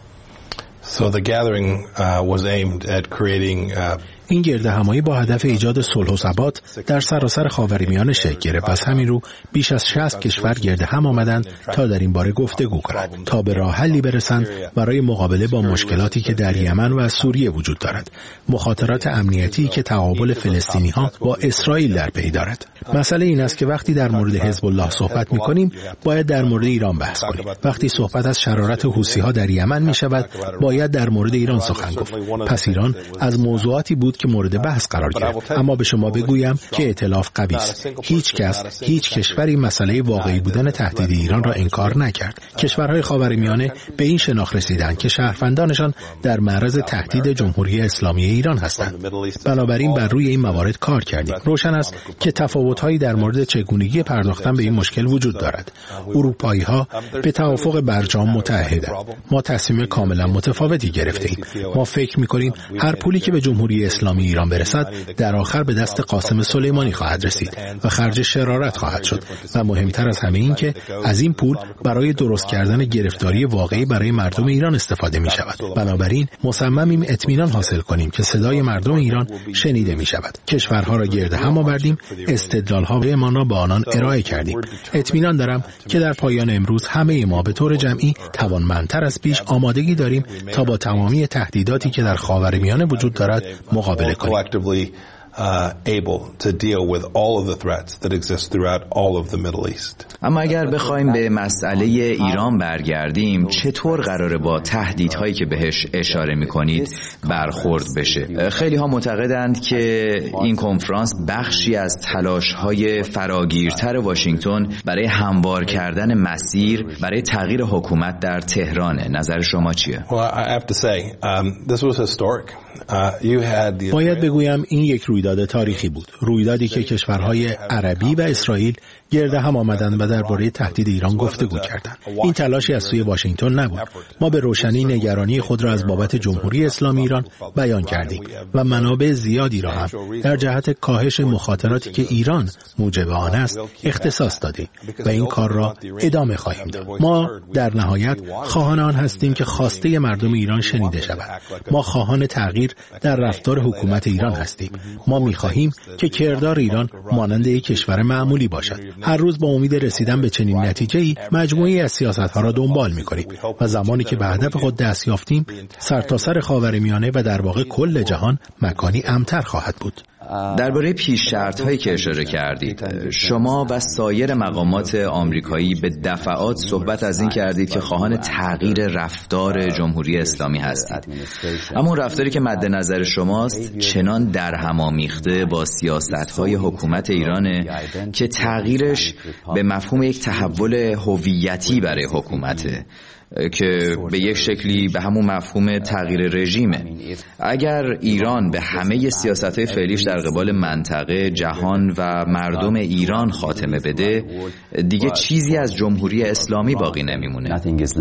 So the gathering uh, was aimed at creating uh, این گرد همایی با هدف ایجاد صلح و ثبات در سراسر خاورمیانه شکل گرفت. پس همین رو بیش از شصت کشور گرد هم آمدند تا در این باره گفتگو کنند تا به راه حلی برسند برای مقابله با مشکلاتی که در یمن و سوریه وجود دارد، مخاطرات امنیتی که تقابل فلسطینی‌ها با اسرائیل در پی دارد. مسئله این است که وقتی در مورد حزب الله صحبت می‌کنیم باید در مورد ایران بحث کنیم. وقتی صحبت از شرارت حوثی‌ها در یمن می‌شود باید در مورد ایران سخن گفت. پس ایران از موضوعاتی بود که مورد بحث قرار گرفت. اما به شما بگویم که ائتلاف قوی است. هیچ کس، هیچ کشوری مسئله واقعی بودن تهدید ایران را انکار نکرد. کشورهای خاورمیانه به این شناخت رسیدند که شهروندانشان در معرض تهدید جمهوری اسلامی ایران هستند. بنابراین بر روی این موارد کار کردیم. روشن است که تفاوت‌هایی در مورد چگونگی پرداختن به این مشکل وجود دارد. اروپایی‌ها به توافق برجام متعهدند. ما تصمیم کاملا متفاوتی گرفتیم. ما فکر می‌کنیم هر پولی که به جمهوری اسلامی اسلامی ایران برسد در آخر به دست قاسم سلیمانی خواهد رسید و خرج شرارت خواهد شد و مهمتر از همه این که از این پول برای درست کردن گرفتاری واقعی برای مردم ایران استفاده می شود. بنابراین مصممیم اطمینان حاصل کنیم که صدای مردم ایران شنیده می شود. کشورها را گرد هم آوردیم، استدلال‌ها و ما را به آنان ارائه کردیم. اطمینان دارم که در پایان امروز همه ما به طور جمعی توانمندتر از پیش آمادگی داریم تا با تمامی تهدیداتی که در خاورمیانه وجود دارد مقابله کنیم. اما اگر بخوایم به مسئله ایران برگردیم، چطور قراره با تهدیدهایی که بهش اشاره می‌کنید برخورد بشه؟ خیلی ها معتقدند که این کنفرانس بخشی از تلاش‌های فراگیرتر واشنگتن برای هموار کردن مسیر برای تغییر حکومت در تهرانه. نظر شما چیه؟ باید بگویم این یک رویداد تاریخی بود، رویدادی که کشورهای عربی و اسرائیل گرد هم آمدند و درباره تهدید ایران گفتگو کردند. این تلاشی از سوی واشنگتن نبود. ما به روشنی نگرانی خود را از بابت جمهوری اسلامی ایران بیان کردیم و منابع زیادی را هم در جهت کاهش مخاطراتی که ایران موجب آن است اختصاص دادیم و این کار را ادامه خواهیم داد. ما در نهایت خواهان آن هستیم که خواسته مردم ایران شنیده شود. ما خواهان تغییر در رفتار حکومت ایران هستیم. ما می‌خواهیم که کردار ایران مانند یک کشور معمولی باشد. هر روز با امید رسیدن به چنین نتیجه‌ای مجموعی از سیاست‌ها را دنبال می‌کنیم و زمانی که به هدف خود دست یافتیم سرتاسر خاورمیانه و در واقع کل جهان مکانی امن‌تر خواهد بود. درباره پیش شرط‌هایی که اشاره کردید، شما و سایر مقامات آمریکایی به دفعات صحبت از این کردید که خواهان تغییر رفتار جمهوری اسلامی هستید. اما اون رفتاری که مد نظر شماست چنان در هم آمیخته با سیاست‌های حکومت ایرانه که تغییرش به مفهوم یک تحول هویتی برای حکومته که به یک شکلی به همون مفهوم تغییر رژیمه. اگر ایران به همه سیاست‌های فعلیش در قبال منطقه، جهان و مردم ایران خاتمه بده، دیگه چیزی از جمهوری اسلامی باقی نمیمونه.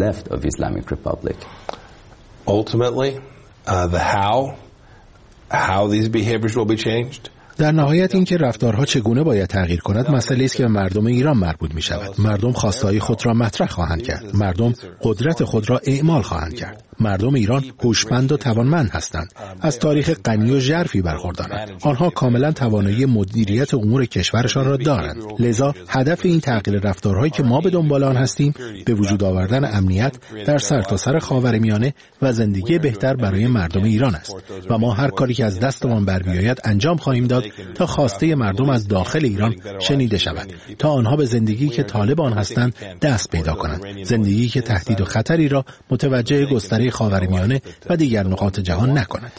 Ultimately, uh, the how, how these behaviors will be changed. در نهایت این که رفتارها چگونه باید تغییر کند مسئله است که به مردم ایران مربوط می شود. مردم خواستهای خود را مطرح خواهند کرد. مردم قدرت خود را اعمال خواهند کرد. مردم ایران هوشمند و توانمند هستند. از تاریخ غنی و ژرفی برخوردارند. آنها کاملا توانایی مدیریت امور کشورشان را دارند. لذا هدف این تغییر رفتارهایی که ما به دنبال آن هستیم به وجود آوردن امنیت در سرتاسر خاورمیانه و زندگی بهتر برای مردم ایران است و ما هر کاری که از دستمان بر بیاید انجام خواهیم داد تا خواسته مردم از داخل ایران شنیده شود، تا آنها به زندگی که طالب آن هستند دست پیدا کنند، زندگی که تهدید و خطری را متوجه گستره خاورمیانه و دیگر نقاط جهان نکند.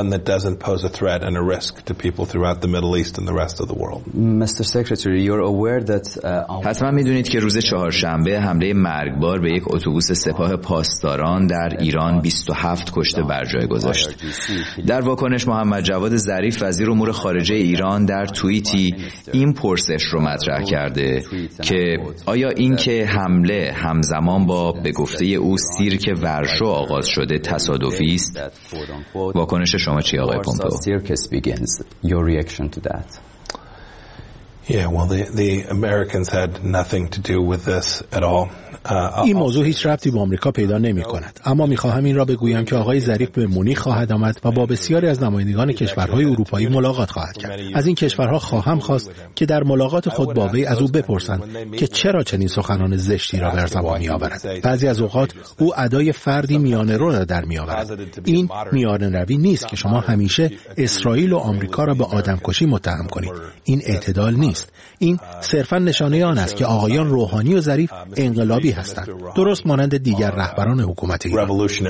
حتما میدونید که روز چهارشنبه حمله مرگبار به یک اتوبوس سپاه پاسداران در ایران بیست و هفت کشته بر جای گذاشت. در واکنش محمد جواد ظریف وزیر امور خارجه ایران در توییتی این پرسش رو مطرح کرده که آیا این که حمله همزمان با به گفته او سیرک ورشو آغاز شده تصادفی است؟ واکنش شما چی آقای پومپئو؟ Yeah, well, the, the Americans had nothing to do with this at all. این موضوع هیچ ربطی به آمریکا پیدا نمی کند. اما می خواهم این را بگویم که آقای ظریف به مونیخ خواهد آمد و با بسیاری از نمایندگان کشورهای اروپایی ملاقات خواهد کرد. از این کشورها خواهم خواست که در ملاقات خود با وی از او بپرسند که چرا چنین سخنان زشتی را بر زبان می آورد. بعضی از اوقات او ادای فردی میانه رو را در می آورد. این میانه روی نیست که شما همیشه اسرائیل و آمریکا را به آدمکشی متهم کنید. این اعتدال نیست. این صرفا نشانه آن است که آقایان روحانی و ظریف انقلابی هستند، درست مانند دیگر رهبران حکومت ایران.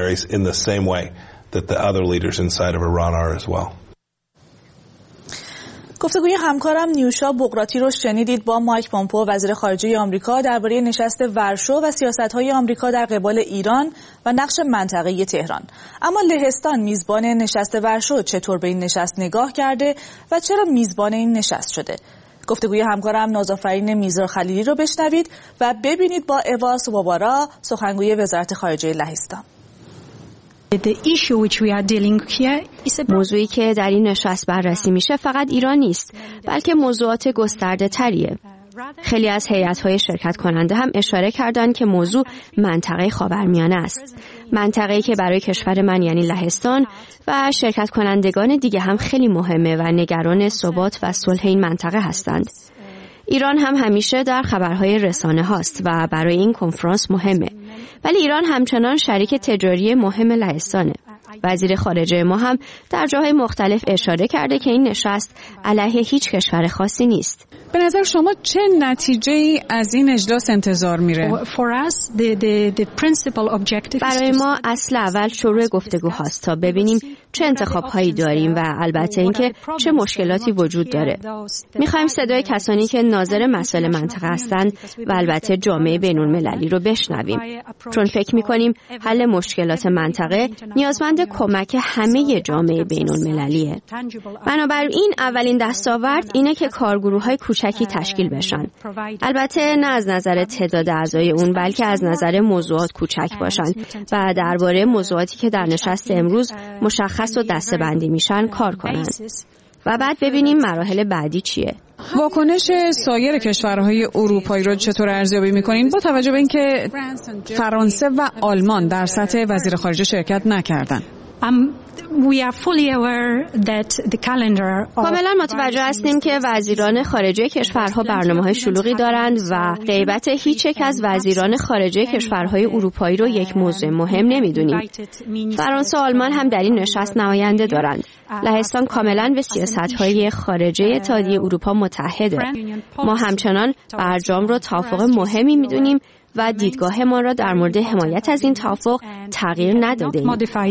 گفتگوی همکارم نیوشا بقراتی رو شنیدید با مایک پومپئو وزیر خارجه آمریکا درباره نشست ورشو و سیاست‌های آمریکا در قبال ایران و نقش منطقه‌ای تهران. اما لهستان میزبان نشست ورشو چطور به این نشست نگاه کرده و چرا میزبان این نشست شده؟ گفتگوی همکارم نازآفرین میرزا خلیلی رو بشنوید و ببینید با اوا سوبابارا سخنگوی وزارت خارجه لهستان. موضوعی که در این نشست بررسی میشه فقط ایران نیست، بلکه موضوعات گسترده تریه. خیلی از هیئت‌های شرکت کننده هم اشاره کردند که موضوع منطقه خاورمیانه است. منطقه‌ای که برای کشور من یعنی لهستان و شرکت کنندگان دیگه هم خیلی مهمه و نگران ثبات و صلح این منطقه هستند. ایران هم همیشه در خبرهای رسانه هاست و برای این کنفرانس مهمه. ولی ایران همچنان شریک تجاری مهم لهستانه. وزیر خارجه ما هم در جاهای مختلف اشاره کرده که این نشست علیه هیچ کشور خاصی نیست. به نظر شما چه نتیجه‌ای از این اجلاس انتظار میره؟ برای ما اصل اول شروع گفتگو هاست تا ببینیم چه انتخاب‌هایی داریم و البته اینکه چه مشکلاتی وجود داره. می‌خوایم صدای کسانی که ناظر مسائل منطقه هستند و البته جامعه بین‌المللی رو بشنویم، چون فکر می‌کنیم حل مشکلات منطقه نیازمند کمک همه جامعه بین‌المللیه. بنابراین اولین دستاورد اینه که کارگروه‌های کوچکی تشکیل بشن. البته نه از نظر تعداد اعضای اون، بلکه از نظر موضوعات کوچک باشن و درباره موضوعاتی که در نشست امروز مشخص و دسته‌بندی میشن کار کنن. و بعد ببینیم مراحل بعدی چیه. واکنش سایر کشورهای اروپایی رو چطور ارزیابی می‌کنین با توجه به اینکه فرانسه و آلمان در سطح وزیر خارجه شرکت نکردن؟ کاملا متوجه هستیم که وزیران خارجه کشورها برنامه‌های شلوغی دارند و غیبت هیچ یک از وزیران خارجه کشورهای اروپایی رو یک موضوع مهم نمی‌دونیم. فرانسه و آلمان هم در این نشست نماینده دارند. لهستان کاملا به سیاست‌های خارجه اتحادیه اروپا متحده. ما همچنان برجام رو توافق مهمی می‌دونیم و دیدگاه ما را در مورد حمایت از این توافق تغییر ندادیم.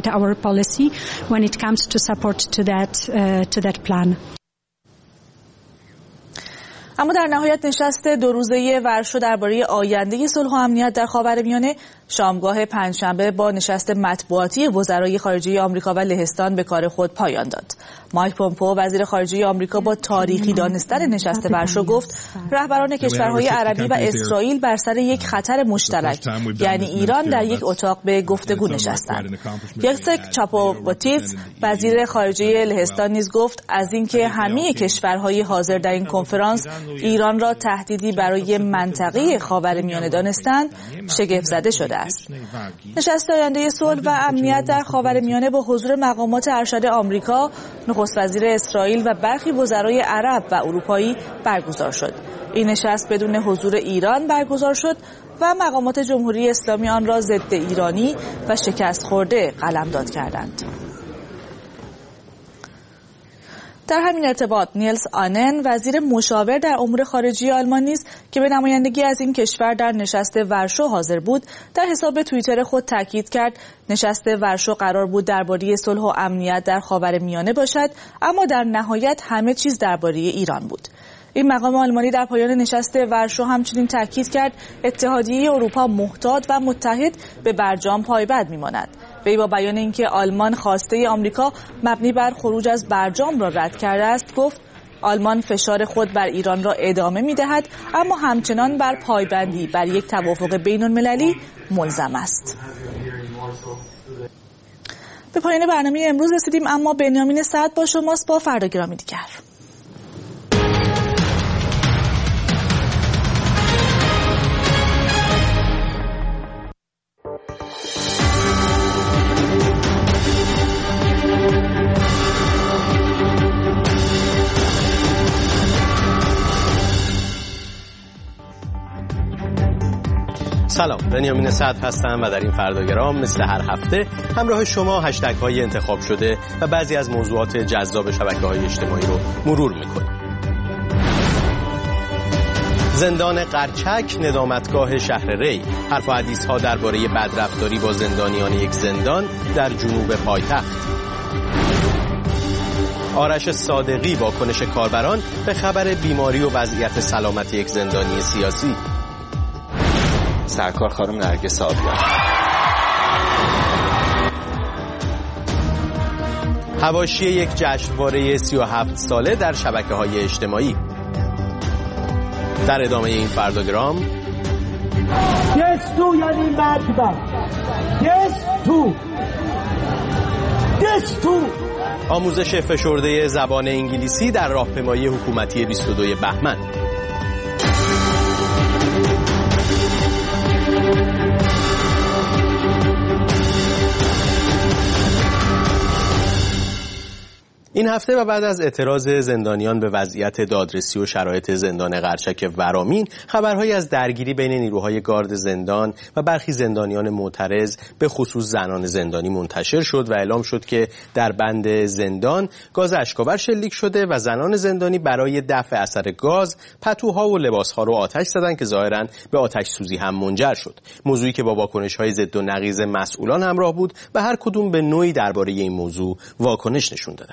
اما در نهایت نشست دو روزه ورشو درباره آینده صلح و امنیت در خاورمیانه شامگاه پنجشنبه با نشست مطبوعاتی وزرای خارجه آمریکا و لهستان به کار خود پایان داد. مایک پومپئو وزیر خارجه آمریکا با تاریخی دانستن نشست ورشو گفت رهبران کشورهای عربی و اسرائیل بر سر یک خطر مشترک یعنی ایران در یک اتاق به گفتگو نشستند. یاکسک چاپووتیتس وزیر خارجه لهستان نیز گفت از اینکه همه کشورهای حاضر در این کنفرانس ایران را تهدیدی برای منطقه خاورمیانه دانستند شگفت زده شده است. نشست آینده صلح و امنیت در خاورمیانه با حضور مقامات ارشد آمریکا، نخست وزیر اسرائیل و برخی وزرای عرب و اروپایی برگزار شد. این نشست بدون حضور ایران برگزار شد و مقامات جمهوری اسلامی آن را ضد ایرانی و شکست خورده قلمداد کردند. در همین ارتباط نیلس آنن وزیر مشاور در امور خارجه آلمان نیز که به نمایندگی از این کشور در نشست ورشو حاضر بود در حساب توییتر خود تاکید کرد نشست ورشو قرار بود درباره صلح و امنیت در خاورمیانه باشد اما در نهایت همه چیز درباره ایران بود. این مقام آلمانی در پایان نشست ورشو همچنین تاکید کرد اتحادیه اروپا محتاط و متحد به برجام پایبند می‌ماند. وی با بیان اینکه آلمان خواسته آمریکا مبنی بر خروج از برجام را رد کرده است گفت آلمان فشار خود بر ایران را ادامه می‌دهد اما همچنان بر پایبندی بر یک توافق بین‌المللی ملزم است. به پایان برنامه امروز رسیدیم اما بنیامین سعد با شماست با فرداگرامی دیگر. سلام، بنیامین صدر هستم و در این فرداگرام مثل هر هفته همراه شما هشتگ های انتخاب شده و بعضی از موضوعات جذاب شبکه‌های اجتماعی رو مرور می‌کنیم. زندان قرچک ندامتگاه شهر ری، حرف و حدیث‌ها درباره بدرفتاری با زندانیان یک زندان در جنوب پایتخت. آرش صادقی واکنش کاربران به خبر بیماری و وضعیت سلامت یک زندانی سیاسی. سرکار خانم نرگس آبیان. حواشی یک جشنواره سی و هفت ساله در شبکه‌های اجتماعی. در ادامه این فرداگرام Yes تو یعنی مطبع. Yes تو دستور. آموزش فشرده زبان انگلیسی در راهپیمایی حکومتی بیست و دوم بهمن. این هفته و بعد از اعتراض زندانیان به وضعیت دادرسی و شرایط زندان قرچک ورامین، خبرهایی از درگیری بین نیروهای گارد زندان و برخی زندانیان معترض به خصوص زنان زندانی منتشر شد و اعلام شد که در بند زندان گاز اشک‌آور شلیک شده و زنان زندانی برای دفع اثر گاز پتوها و لباسها رو آتش زدند که ظاهراً به آتش سوزی هم منجر شد. موضوعی که با واکنش‌های ضد و نقیض مسئولان همراه بود و هر کدوم به نوعی درباره این موضوع واکنش نشون دادند.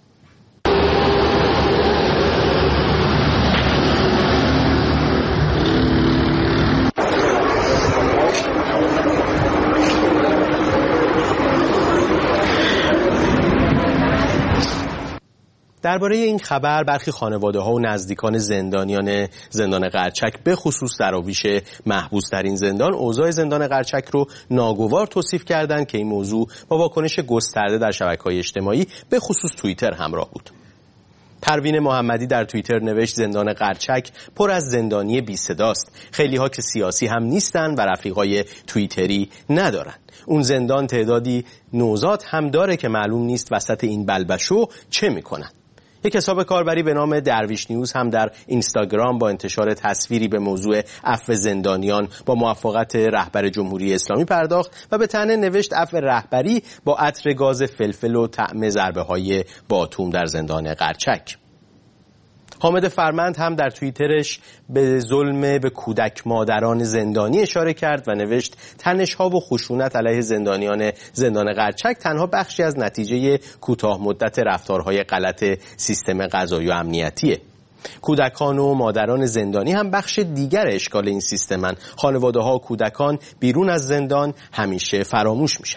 درباره این خبر برخی خانواده‌ها و نزدیکان زندانیان زندان قرچک به خصوص در آویش محبوس در این زندان اوضاع زندان قرچک رو ناگوار توصیف کردند که این موضوع با واکنش گسترده در شبکه‌های اجتماعی به خصوص توییتر همراه بود. پروین محمدی در توییتر نوشت زندان قرچک پر از زندانی بی صداست. خیلی ها که سیاسی هم نیستن و رفیقای توییتری ندارن. اون زندان تعدادی نوزاد هم داره که معلوم نیست وسط این بلبشو چه میکنن. یک حساب کاربری به نام درویش نیوز هم در اینستاگرام با انتشار تصویری به موضوع عفو زندانیان با موافقت رهبر جمهوری اسلامی پرداخت و به طعنه نوشت عفو رهبری با عطر گاز فلفل و طعم ضربه‌های باتوم در زندان قرچک. حامد فرمند هم در توییترش به ظلم به کودک مادران زندانی اشاره کرد و نوشت تنش‌ها و خشونت علیه زندانیان زندان قرچک تنها بخشی از نتیجه کوتاه مدت رفتارهای غلط سیستم قضایی و امنیتیه. کودکان و مادران زندانی هم بخش دیگر اشکال این سیستمن. خانواده‌ها و کودکان بیرون از زندان همیشه فراموش میشن.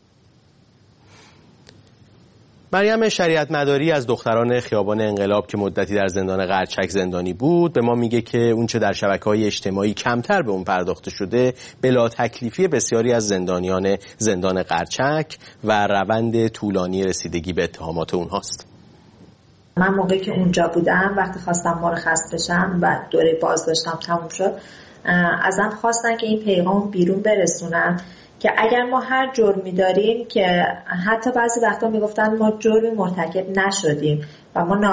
مریم شریعت مداری از دختران خیابان انقلاب که مدتی در زندان قرچک زندانی بود به ما میگه که اون چه در شبکه‌های اجتماعی کمتر به اون پرداخته شده بلا تکلیفی بسیاری از زندانیان زندان قرچک و روند طولانی رسیدگی به اتهامات اونهاست. من موقعی که اونجا بودم وقتی خواستم مرخص بشم و دوره بازداشتم تموم شد ازم خواستن که این پیغام بیرون برسونم که اگر ما هر جرمی داریم که حتی بعضی وقتا میگفتن ما جرمی مرتکب نشدیم و ما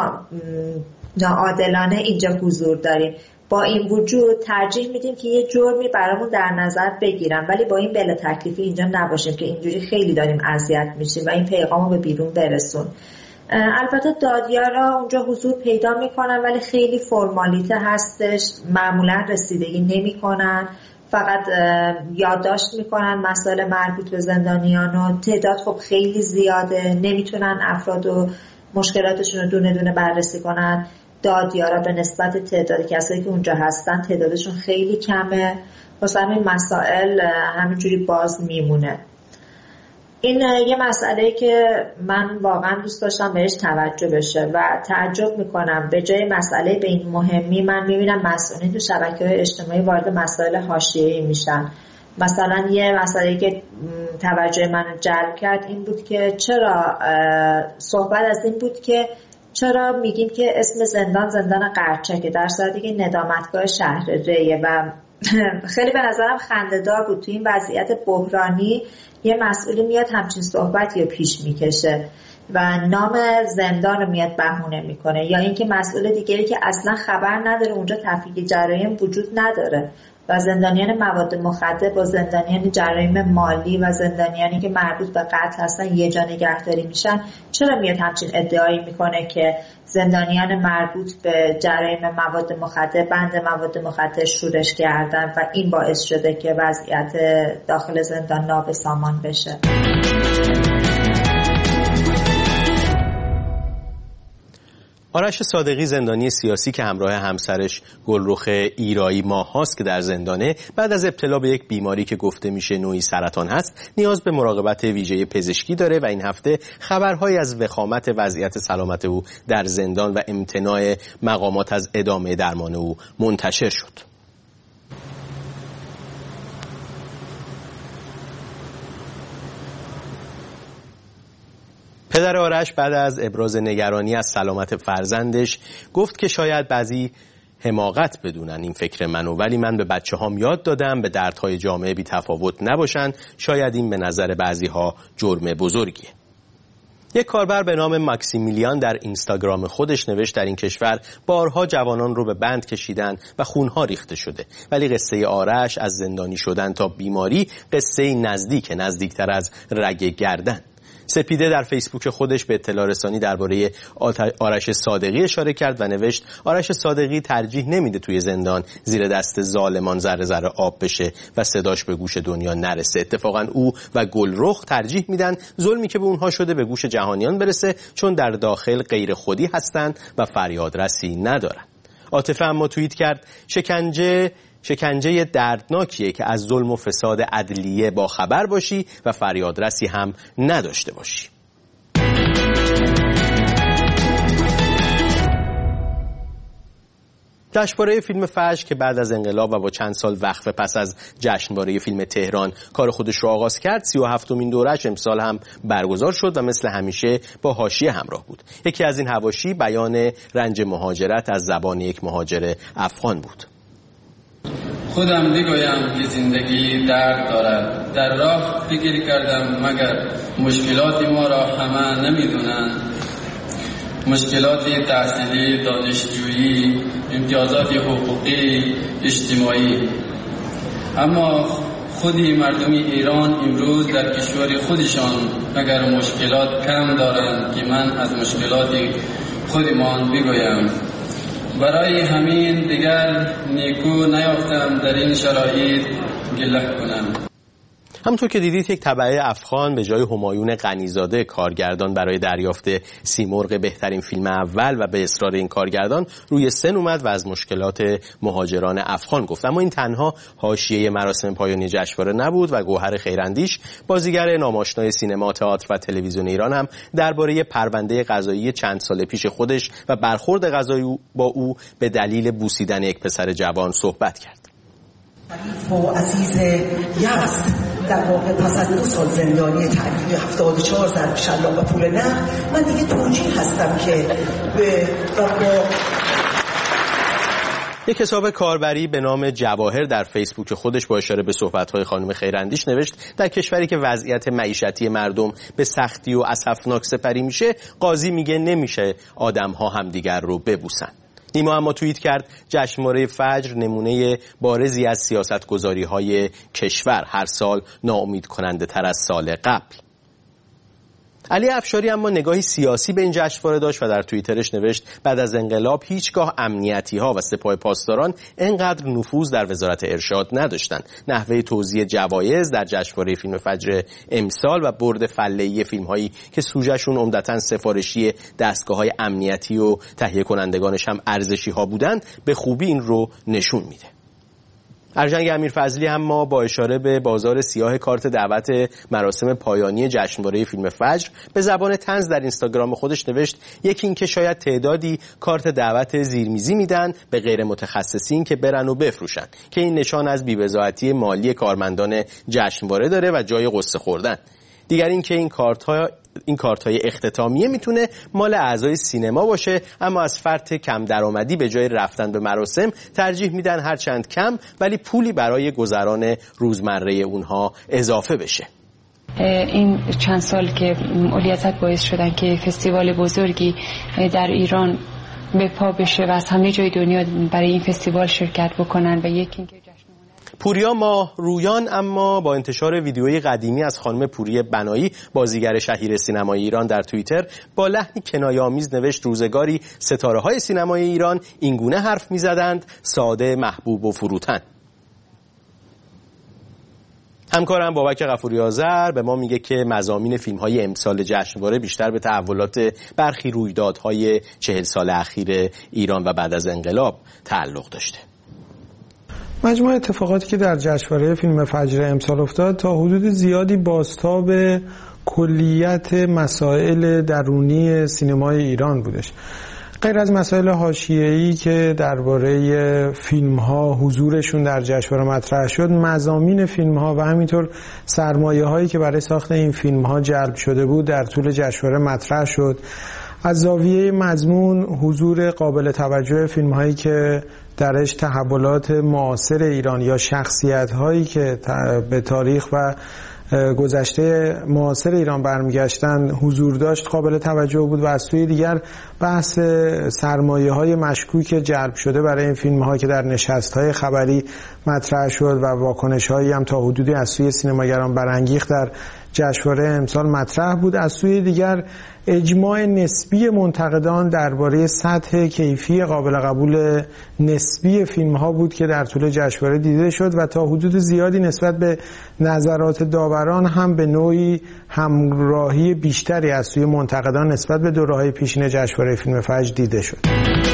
ناعادلانه اینجا حضور داریم، با این وجود ترجیح میدیم که یه جرمی برامون در نظر بگیرن ولی با این بلا تکلیفی اینجا نباشیم که اینجوری خیلی داریم اذیت میشیم و این پیغامو به بیرون برسون. البته دادیارا اونجا حضور پیدا میکنن ولی خیلی فرمالیته هستش، معمولا رسیدگی نمیکنن، فقط یادداشت میکنن مسائل مربوط به زندانیان و تعداد خب خیلی زیاده، نمیتونن افراد و مشکلاتشون رو دونه دونه بررسی کنن. دادیارا به نسبت تعداد کسایی که اونجا هستن تعدادشون خیلی کمه، واسه همین مسائل همینجوری باز میمونه. این یه مسئله که من واقعا دوست داشتم بهش توجه بشه و تعجب میکنم به جای مسئله به این مهمی من میبینم مسئولین تو شبکه‌های اجتماعی وارد مسائل حاشیه‌ای میشن. مثلا یه مسئله که توجه من جلب کرد این بود که چرا صحبت از این بود که چرا میگیم که اسم زندان زندان قرچکه در صورتی که ندامتگاه شهر ریه و خیلی به نظرم خنده‌دار بود. تو این وضعیت بحرانی یه مسئولی میاد همچین صحبتی رو پیش میکشه و نام زندان رو میاد بهونه میکنه، یا اینکه مسئول دیگری که اصلا خبر نداره اونجا تفکیک جرایم وجود نداره و زندانیان مواد مخدر با زندانیان جرایم مالی و زندانیانی که مربوط به قتل هستن یه جا نگهداری میشن، چرا میاد همچین ادعایی میکنه که زندانیان مربوط به جرایم مواد مخدر بند مواد مخدر شورش کردن و این باعث شده که وضعیت داخل زندان نابسامان بشه. آرش صادقی زندانی سیاسی که همراه همسرش گلرخ ایرایی ماهاست که در زندانه بعد از ابتلا به یک بیماری که گفته میشه نوعی سرطان هست نیاز به مراقبت ویژه پزشکی داره و این هفته خبرهایی از وخامت وضعیت سلامت او در زندان و امتناع مقامات از ادامه درمان او منتشر شد. پدر آرش بعد از ابراز نگرانی از سلامت فرزندش گفت که شاید بعضی حماقت بدونن این فکر منو، ولی من به بچه هام یاد دادم به دردهای جامعه بی تفاوت نباشن. شاید این به نظر بعضی ها جرم بزرگیه. یک کاربر به نام ماکسیمیلیان در اینستاگرام خودش نوشت در این کشور بارها جوانان رو به بند کشیدن و خونها ریخته شده، ولی قصه آرش از زندانی شدن تا بیماری قصه نزدیک نزدیکتر از رگ گردن. سپیده در فیسبوک خودش به اطلاع رسانی درباره آرش صادقی اشاره کرد و نوشت آرش صادقی ترجیح نمیده توی زندان زیر دست ظالمان ذره ذره آب بشه و صداش به گوش دنیا نرسه. اتفاقا او و گلرخ ترجیح میدن ظلمی که به اونها شده به گوش جهانیان برسه، چون در داخل غیر خودی هستند و فریادرسی ندارن. عاطفه اما توییت کرد شکنجه شکنجه دردناکیه که از ظلم و فساد عدلیه با خبر باشی و فریادرسی هم نداشته باشی. جشنواره فیلم فجر که بعد از انقلاب و با چند سال وقفه پس از جشنواره فیلم تهران کار خودش رو آغاز کرد، سی و هفتمین دوره‌اش امسال هم برگزار شد و مثل همیشه با حاشیه همراه بود. یکی از این حواشی بیان رنج مهاجرت از زبان یک مهاجر افغان بود. خودم میگویم که زندگی درد دارد. در راه فکر کردم مگر مشکلات ما را همه نمیدونن. مشکلات تحصیلی، دانشجویی، امتیازات حقوقی، اجتماعی. اما خودی مردم ایران امروز در کشور خودشان مگر مشکلات کم دارند که من از مشکلات خودمان بگویم. برای همین دیگر نیکو نیافتم در این شرایط گله کنم. همونطور که دیدید یک تبعه افغان به جای همایون غنیزاده کارگردان برای دریافت سیمرغ بهترین فیلم اول و به اصرار این کارگردان روی سن اومد و از مشکلات مهاجران افغان گفت. اما این تنها حاشیه مراسم پایانی جشنواره نبود و گوهر خیراندیش، بازیگر ناماشنای سینما، تئاتر و تلویزیون ایران هم درباره پرونده قضایی چند سال پیش خودش و برخورد قضایی با او به دلیل بوسیدن یک پسر جوان صحبت کرد. و عزیز یزد در واقع پس از دو سال زندانی تعدیل هفتاد و چهار ضرب شلاق و پول نقد، من دیگه توجیه هستم که به با یک حساب کاربری به نام جواهر در فیسبوک خودش با اشاره به صحبت‌های خانم خیراندیش نوشت در کشوری که وضعیت معیشتی مردم به سختی و اسفناک سپری میشه، قاضی میگه نمیشه آدم‌ها همدیگر رو ببوسن. نیما اما توییت کرد جشنواره فجر نمونه بارزی از سیاستگذاری‌های کشور، هر سال ناامید کننده تر از سال قبل. علی افشاری اما نگاهی سیاسی به این جشنواره داشت و در توییترش نوشت بعد از انقلاب هیچگاه امنیتی‌ها و سپاه پاسداران انقدر نفوذ در وزارت ارشاد نداشتند. نحوه توزیع جوایز در جشنواره فیلم فجر امسال و برد فله‌ای فیلم‌هایی که سوژه‌شون عمدتاً سفارشی دستگاه‌های امنیتی و تهیه کنندگانش هم ارزشی‌ها بودند به خوبی این رو نشون میده. ارجنگ امیرفضلی هم ما با اشاره به بازار سیاه کارت دعوت مراسم پایانی جشنواره فیلم فجر به زبان طنز در اینستاگرام خودش نوشت یکی این که شاید تعدادی کارت دعوت زیرمیزی میدن به غیر متخصصین که برن و بفروشن، که این نشان از بی‌وضاحتی مالی کارمندان جشنواره داره و جای قصه خوردن. دیگر این که این کارت ها این کارت‌های اختتامیه میتونه مال اعضای سینما باشه، اما از فرط کم درآمدی به جای رفتن به مراسم ترجیح میدن هر چند کم ولی پولی برای گذران روزمره اونها اضافه بشه. این چند سال که اولیت باعث شدن که فستیوال بزرگی در ایران به پا بشه و از همه جای دنیا برای این فستیوال شرکت بکنن و یکی که پوریا ماه رویان اما با انتشار ویدیوی قدیمی از خانم پوری بنایی بازیگر شهیر سینمای ایران در توییتر با لحنی کنایه‌آمیز نوشت روزگاری ستاره‌های سینمای ایران اینگونه حرف می‌زدند ساده، محبوب و فروتن. همکارم بابک غفوری آذر به ما میگه که مضامین فیلم‌های امسال جشنواره بیشتر به تحولات برخی رویدادهای چهل سال اخیر ایران و بعد از انقلاب تعلق داشته. مجموع اتفاقاتی که در جشنواره فیلم فجر امسال افتاد تا حدود زیادی بازتاب کلیت مسائل درونی سینمای ایران بودش. غیر از مسائل حاشیه‌ای که درباره فیلم‌ها حضورشون در جشنواره مطرح شد، مضامین فیلم‌ها و همینطور سرمایه‌هایی که برای ساخت این فیلم‌ها جلب شده بود در طول جشنواره مطرح شد. از زاویه مضمون حضور قابل توجه فیلم‌هایی که درش تحولات معاصر ایران یا شخصیت‌هایی که به تاریخ و گذشته معاصر ایران برمیگشتن حضور داشت قابل توجه بود و از سوی دیگر بحث سرمایه‌های مشکوک جلب شده برای این فیلم‌ها که در نشست‌های خبری مطرح شد و واکنش‌هایی هم تا حدودی از سوی سینماگران برانگیخت در جشنواره امسال مطرح بود. از سوی دیگر اجماع نسبی منتقدان درباره سطح کیفی قابل قبول نسبی فیلم‌ها بود که در طول جشنواره دیده شد و تا حدود زیادی نسبت به نظرات داوران هم به نوعی همراهی بیشتری از سوی منتقدان نسبت به دوره‌های پیشین جشنواره فیلم فجر دیده شد.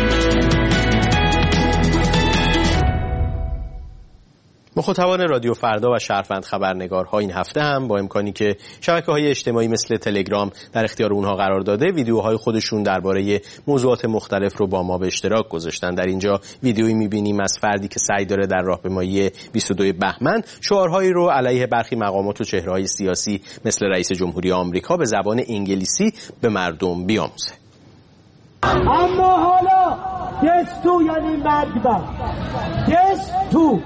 مخاطبان رادیو فردا و شهروند خبرنگارها این هفته هم با امکانی که شبکه‌های اجتماعی مثل تلگرام در اختیار اونها قرار داده، ویدیوهای خودشون درباره موضوعات مختلف رو با ما به اشتراک گذاشتن. در اینجا ویدیویی می‌بینیم از فردی که سعی داره در راهپیمایی بیست و دوم بهمن شعارهایی رو علیه برخی مقامات و چهره‌های سیاسی مثل رئیس جمهوری آمریکا به زبان انگلیسی به مردم بیاموزه. اما حالا دستو یعنی مرگ، دستو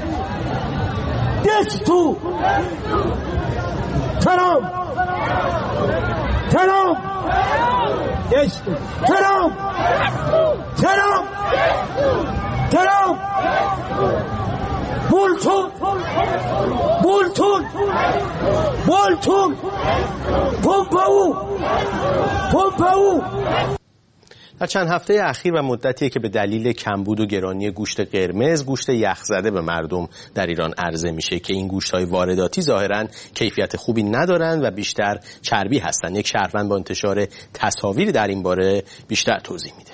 دستو ترام ترام دستو ترام ترام ترام بولتون بولتون بولتون پومپاو پومپاو. در چند هفته اخیر و مدتیه که به دلیل کمبود و گرانی گوشت قرمز، گوشت یخزده به مردم در ایران عرضه میشه که این گوشت‌های وارداتی ظاهراً کیفیت خوبی ندارن و بیشتر چربی هستن. یک شهروند با انتشار تصاویری در این باره بیشتر توضیح میده.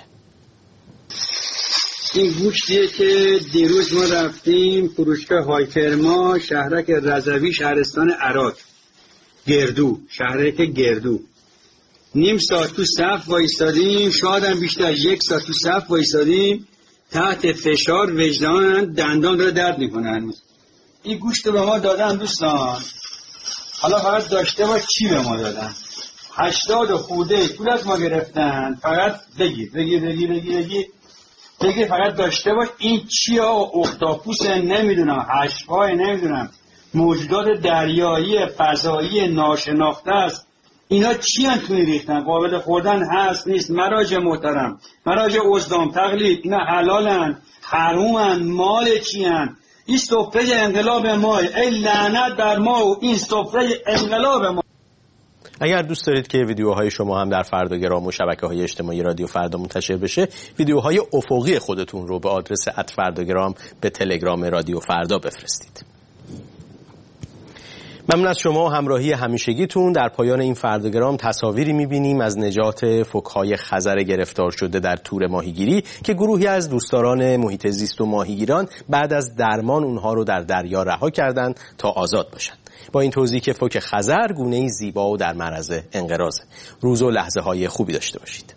این گوشتیه که دیروز ما رفتیم فروشگاه هایفرما شهرک رضوی شهرستان عراق گردو، شهرک گردو، نیم ساعت تو صف وایسادیم، شاید هم بیشتر یک ساعت تو صف وایسادیم، تحت فشار وجدان دندان داره درد میکنن. این گوشت به ما دادن دوستان، حالا فقط داشته باش چی به ما دادن. هشتاد و خورده پول از ما گرفتن، فقط بگیر بگیر بگیر بگیر بگیر بگیر فقط داشته باش. این چیه؟ اختاپوس نمیدونم، هشت‌پای نمیدونم، موجودات دریایی فضایی ناشناخته است. اینا چی هم توی ریختن؟ قابل خوردن هست نیست؟ مراجع محترم، مراجع ازدام تقلید، اینا حلالن حرومن، مال چی هن؟ این سفره انقلاب ما، ای لعنت بر ما و این سفره انقلاب ما. اگر دوست دارید که ویدیوهای شما هم در فرداگرام و شبکه‌های اجتماعی رادیو فردا منتشر بشه، ویدیوهای افقی خودتون رو به آدرس ات فرداگرام به تلگرام رادیو فردا بفرستید. ممنون از شما و همراهی همیشگیتون. در پایان این فرداگرام تصاویری می‌بینیم از نجات فوک‌های خزر گرفتار شده در تور ماهیگیری که گروهی از دوستداران محیط زیست و ماهیگیران بعد از درمان اونها رو در دریا رها کردند تا آزاد باشند. با این توضیح که فوک خزر گونه‌ای زیبا و در معرض انقراضه. روز و لحظه‌های خوبی داشته باشید.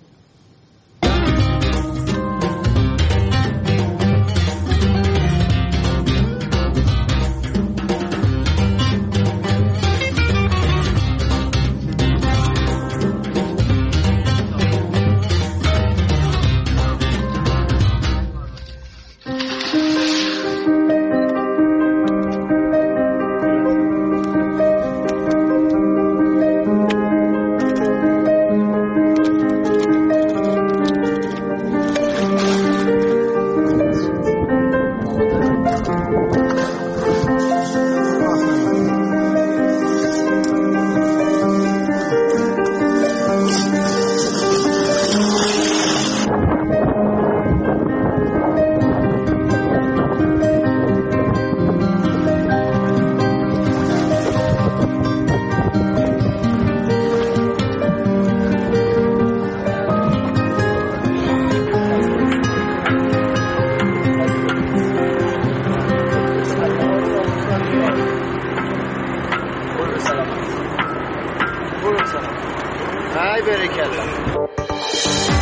ای برکت.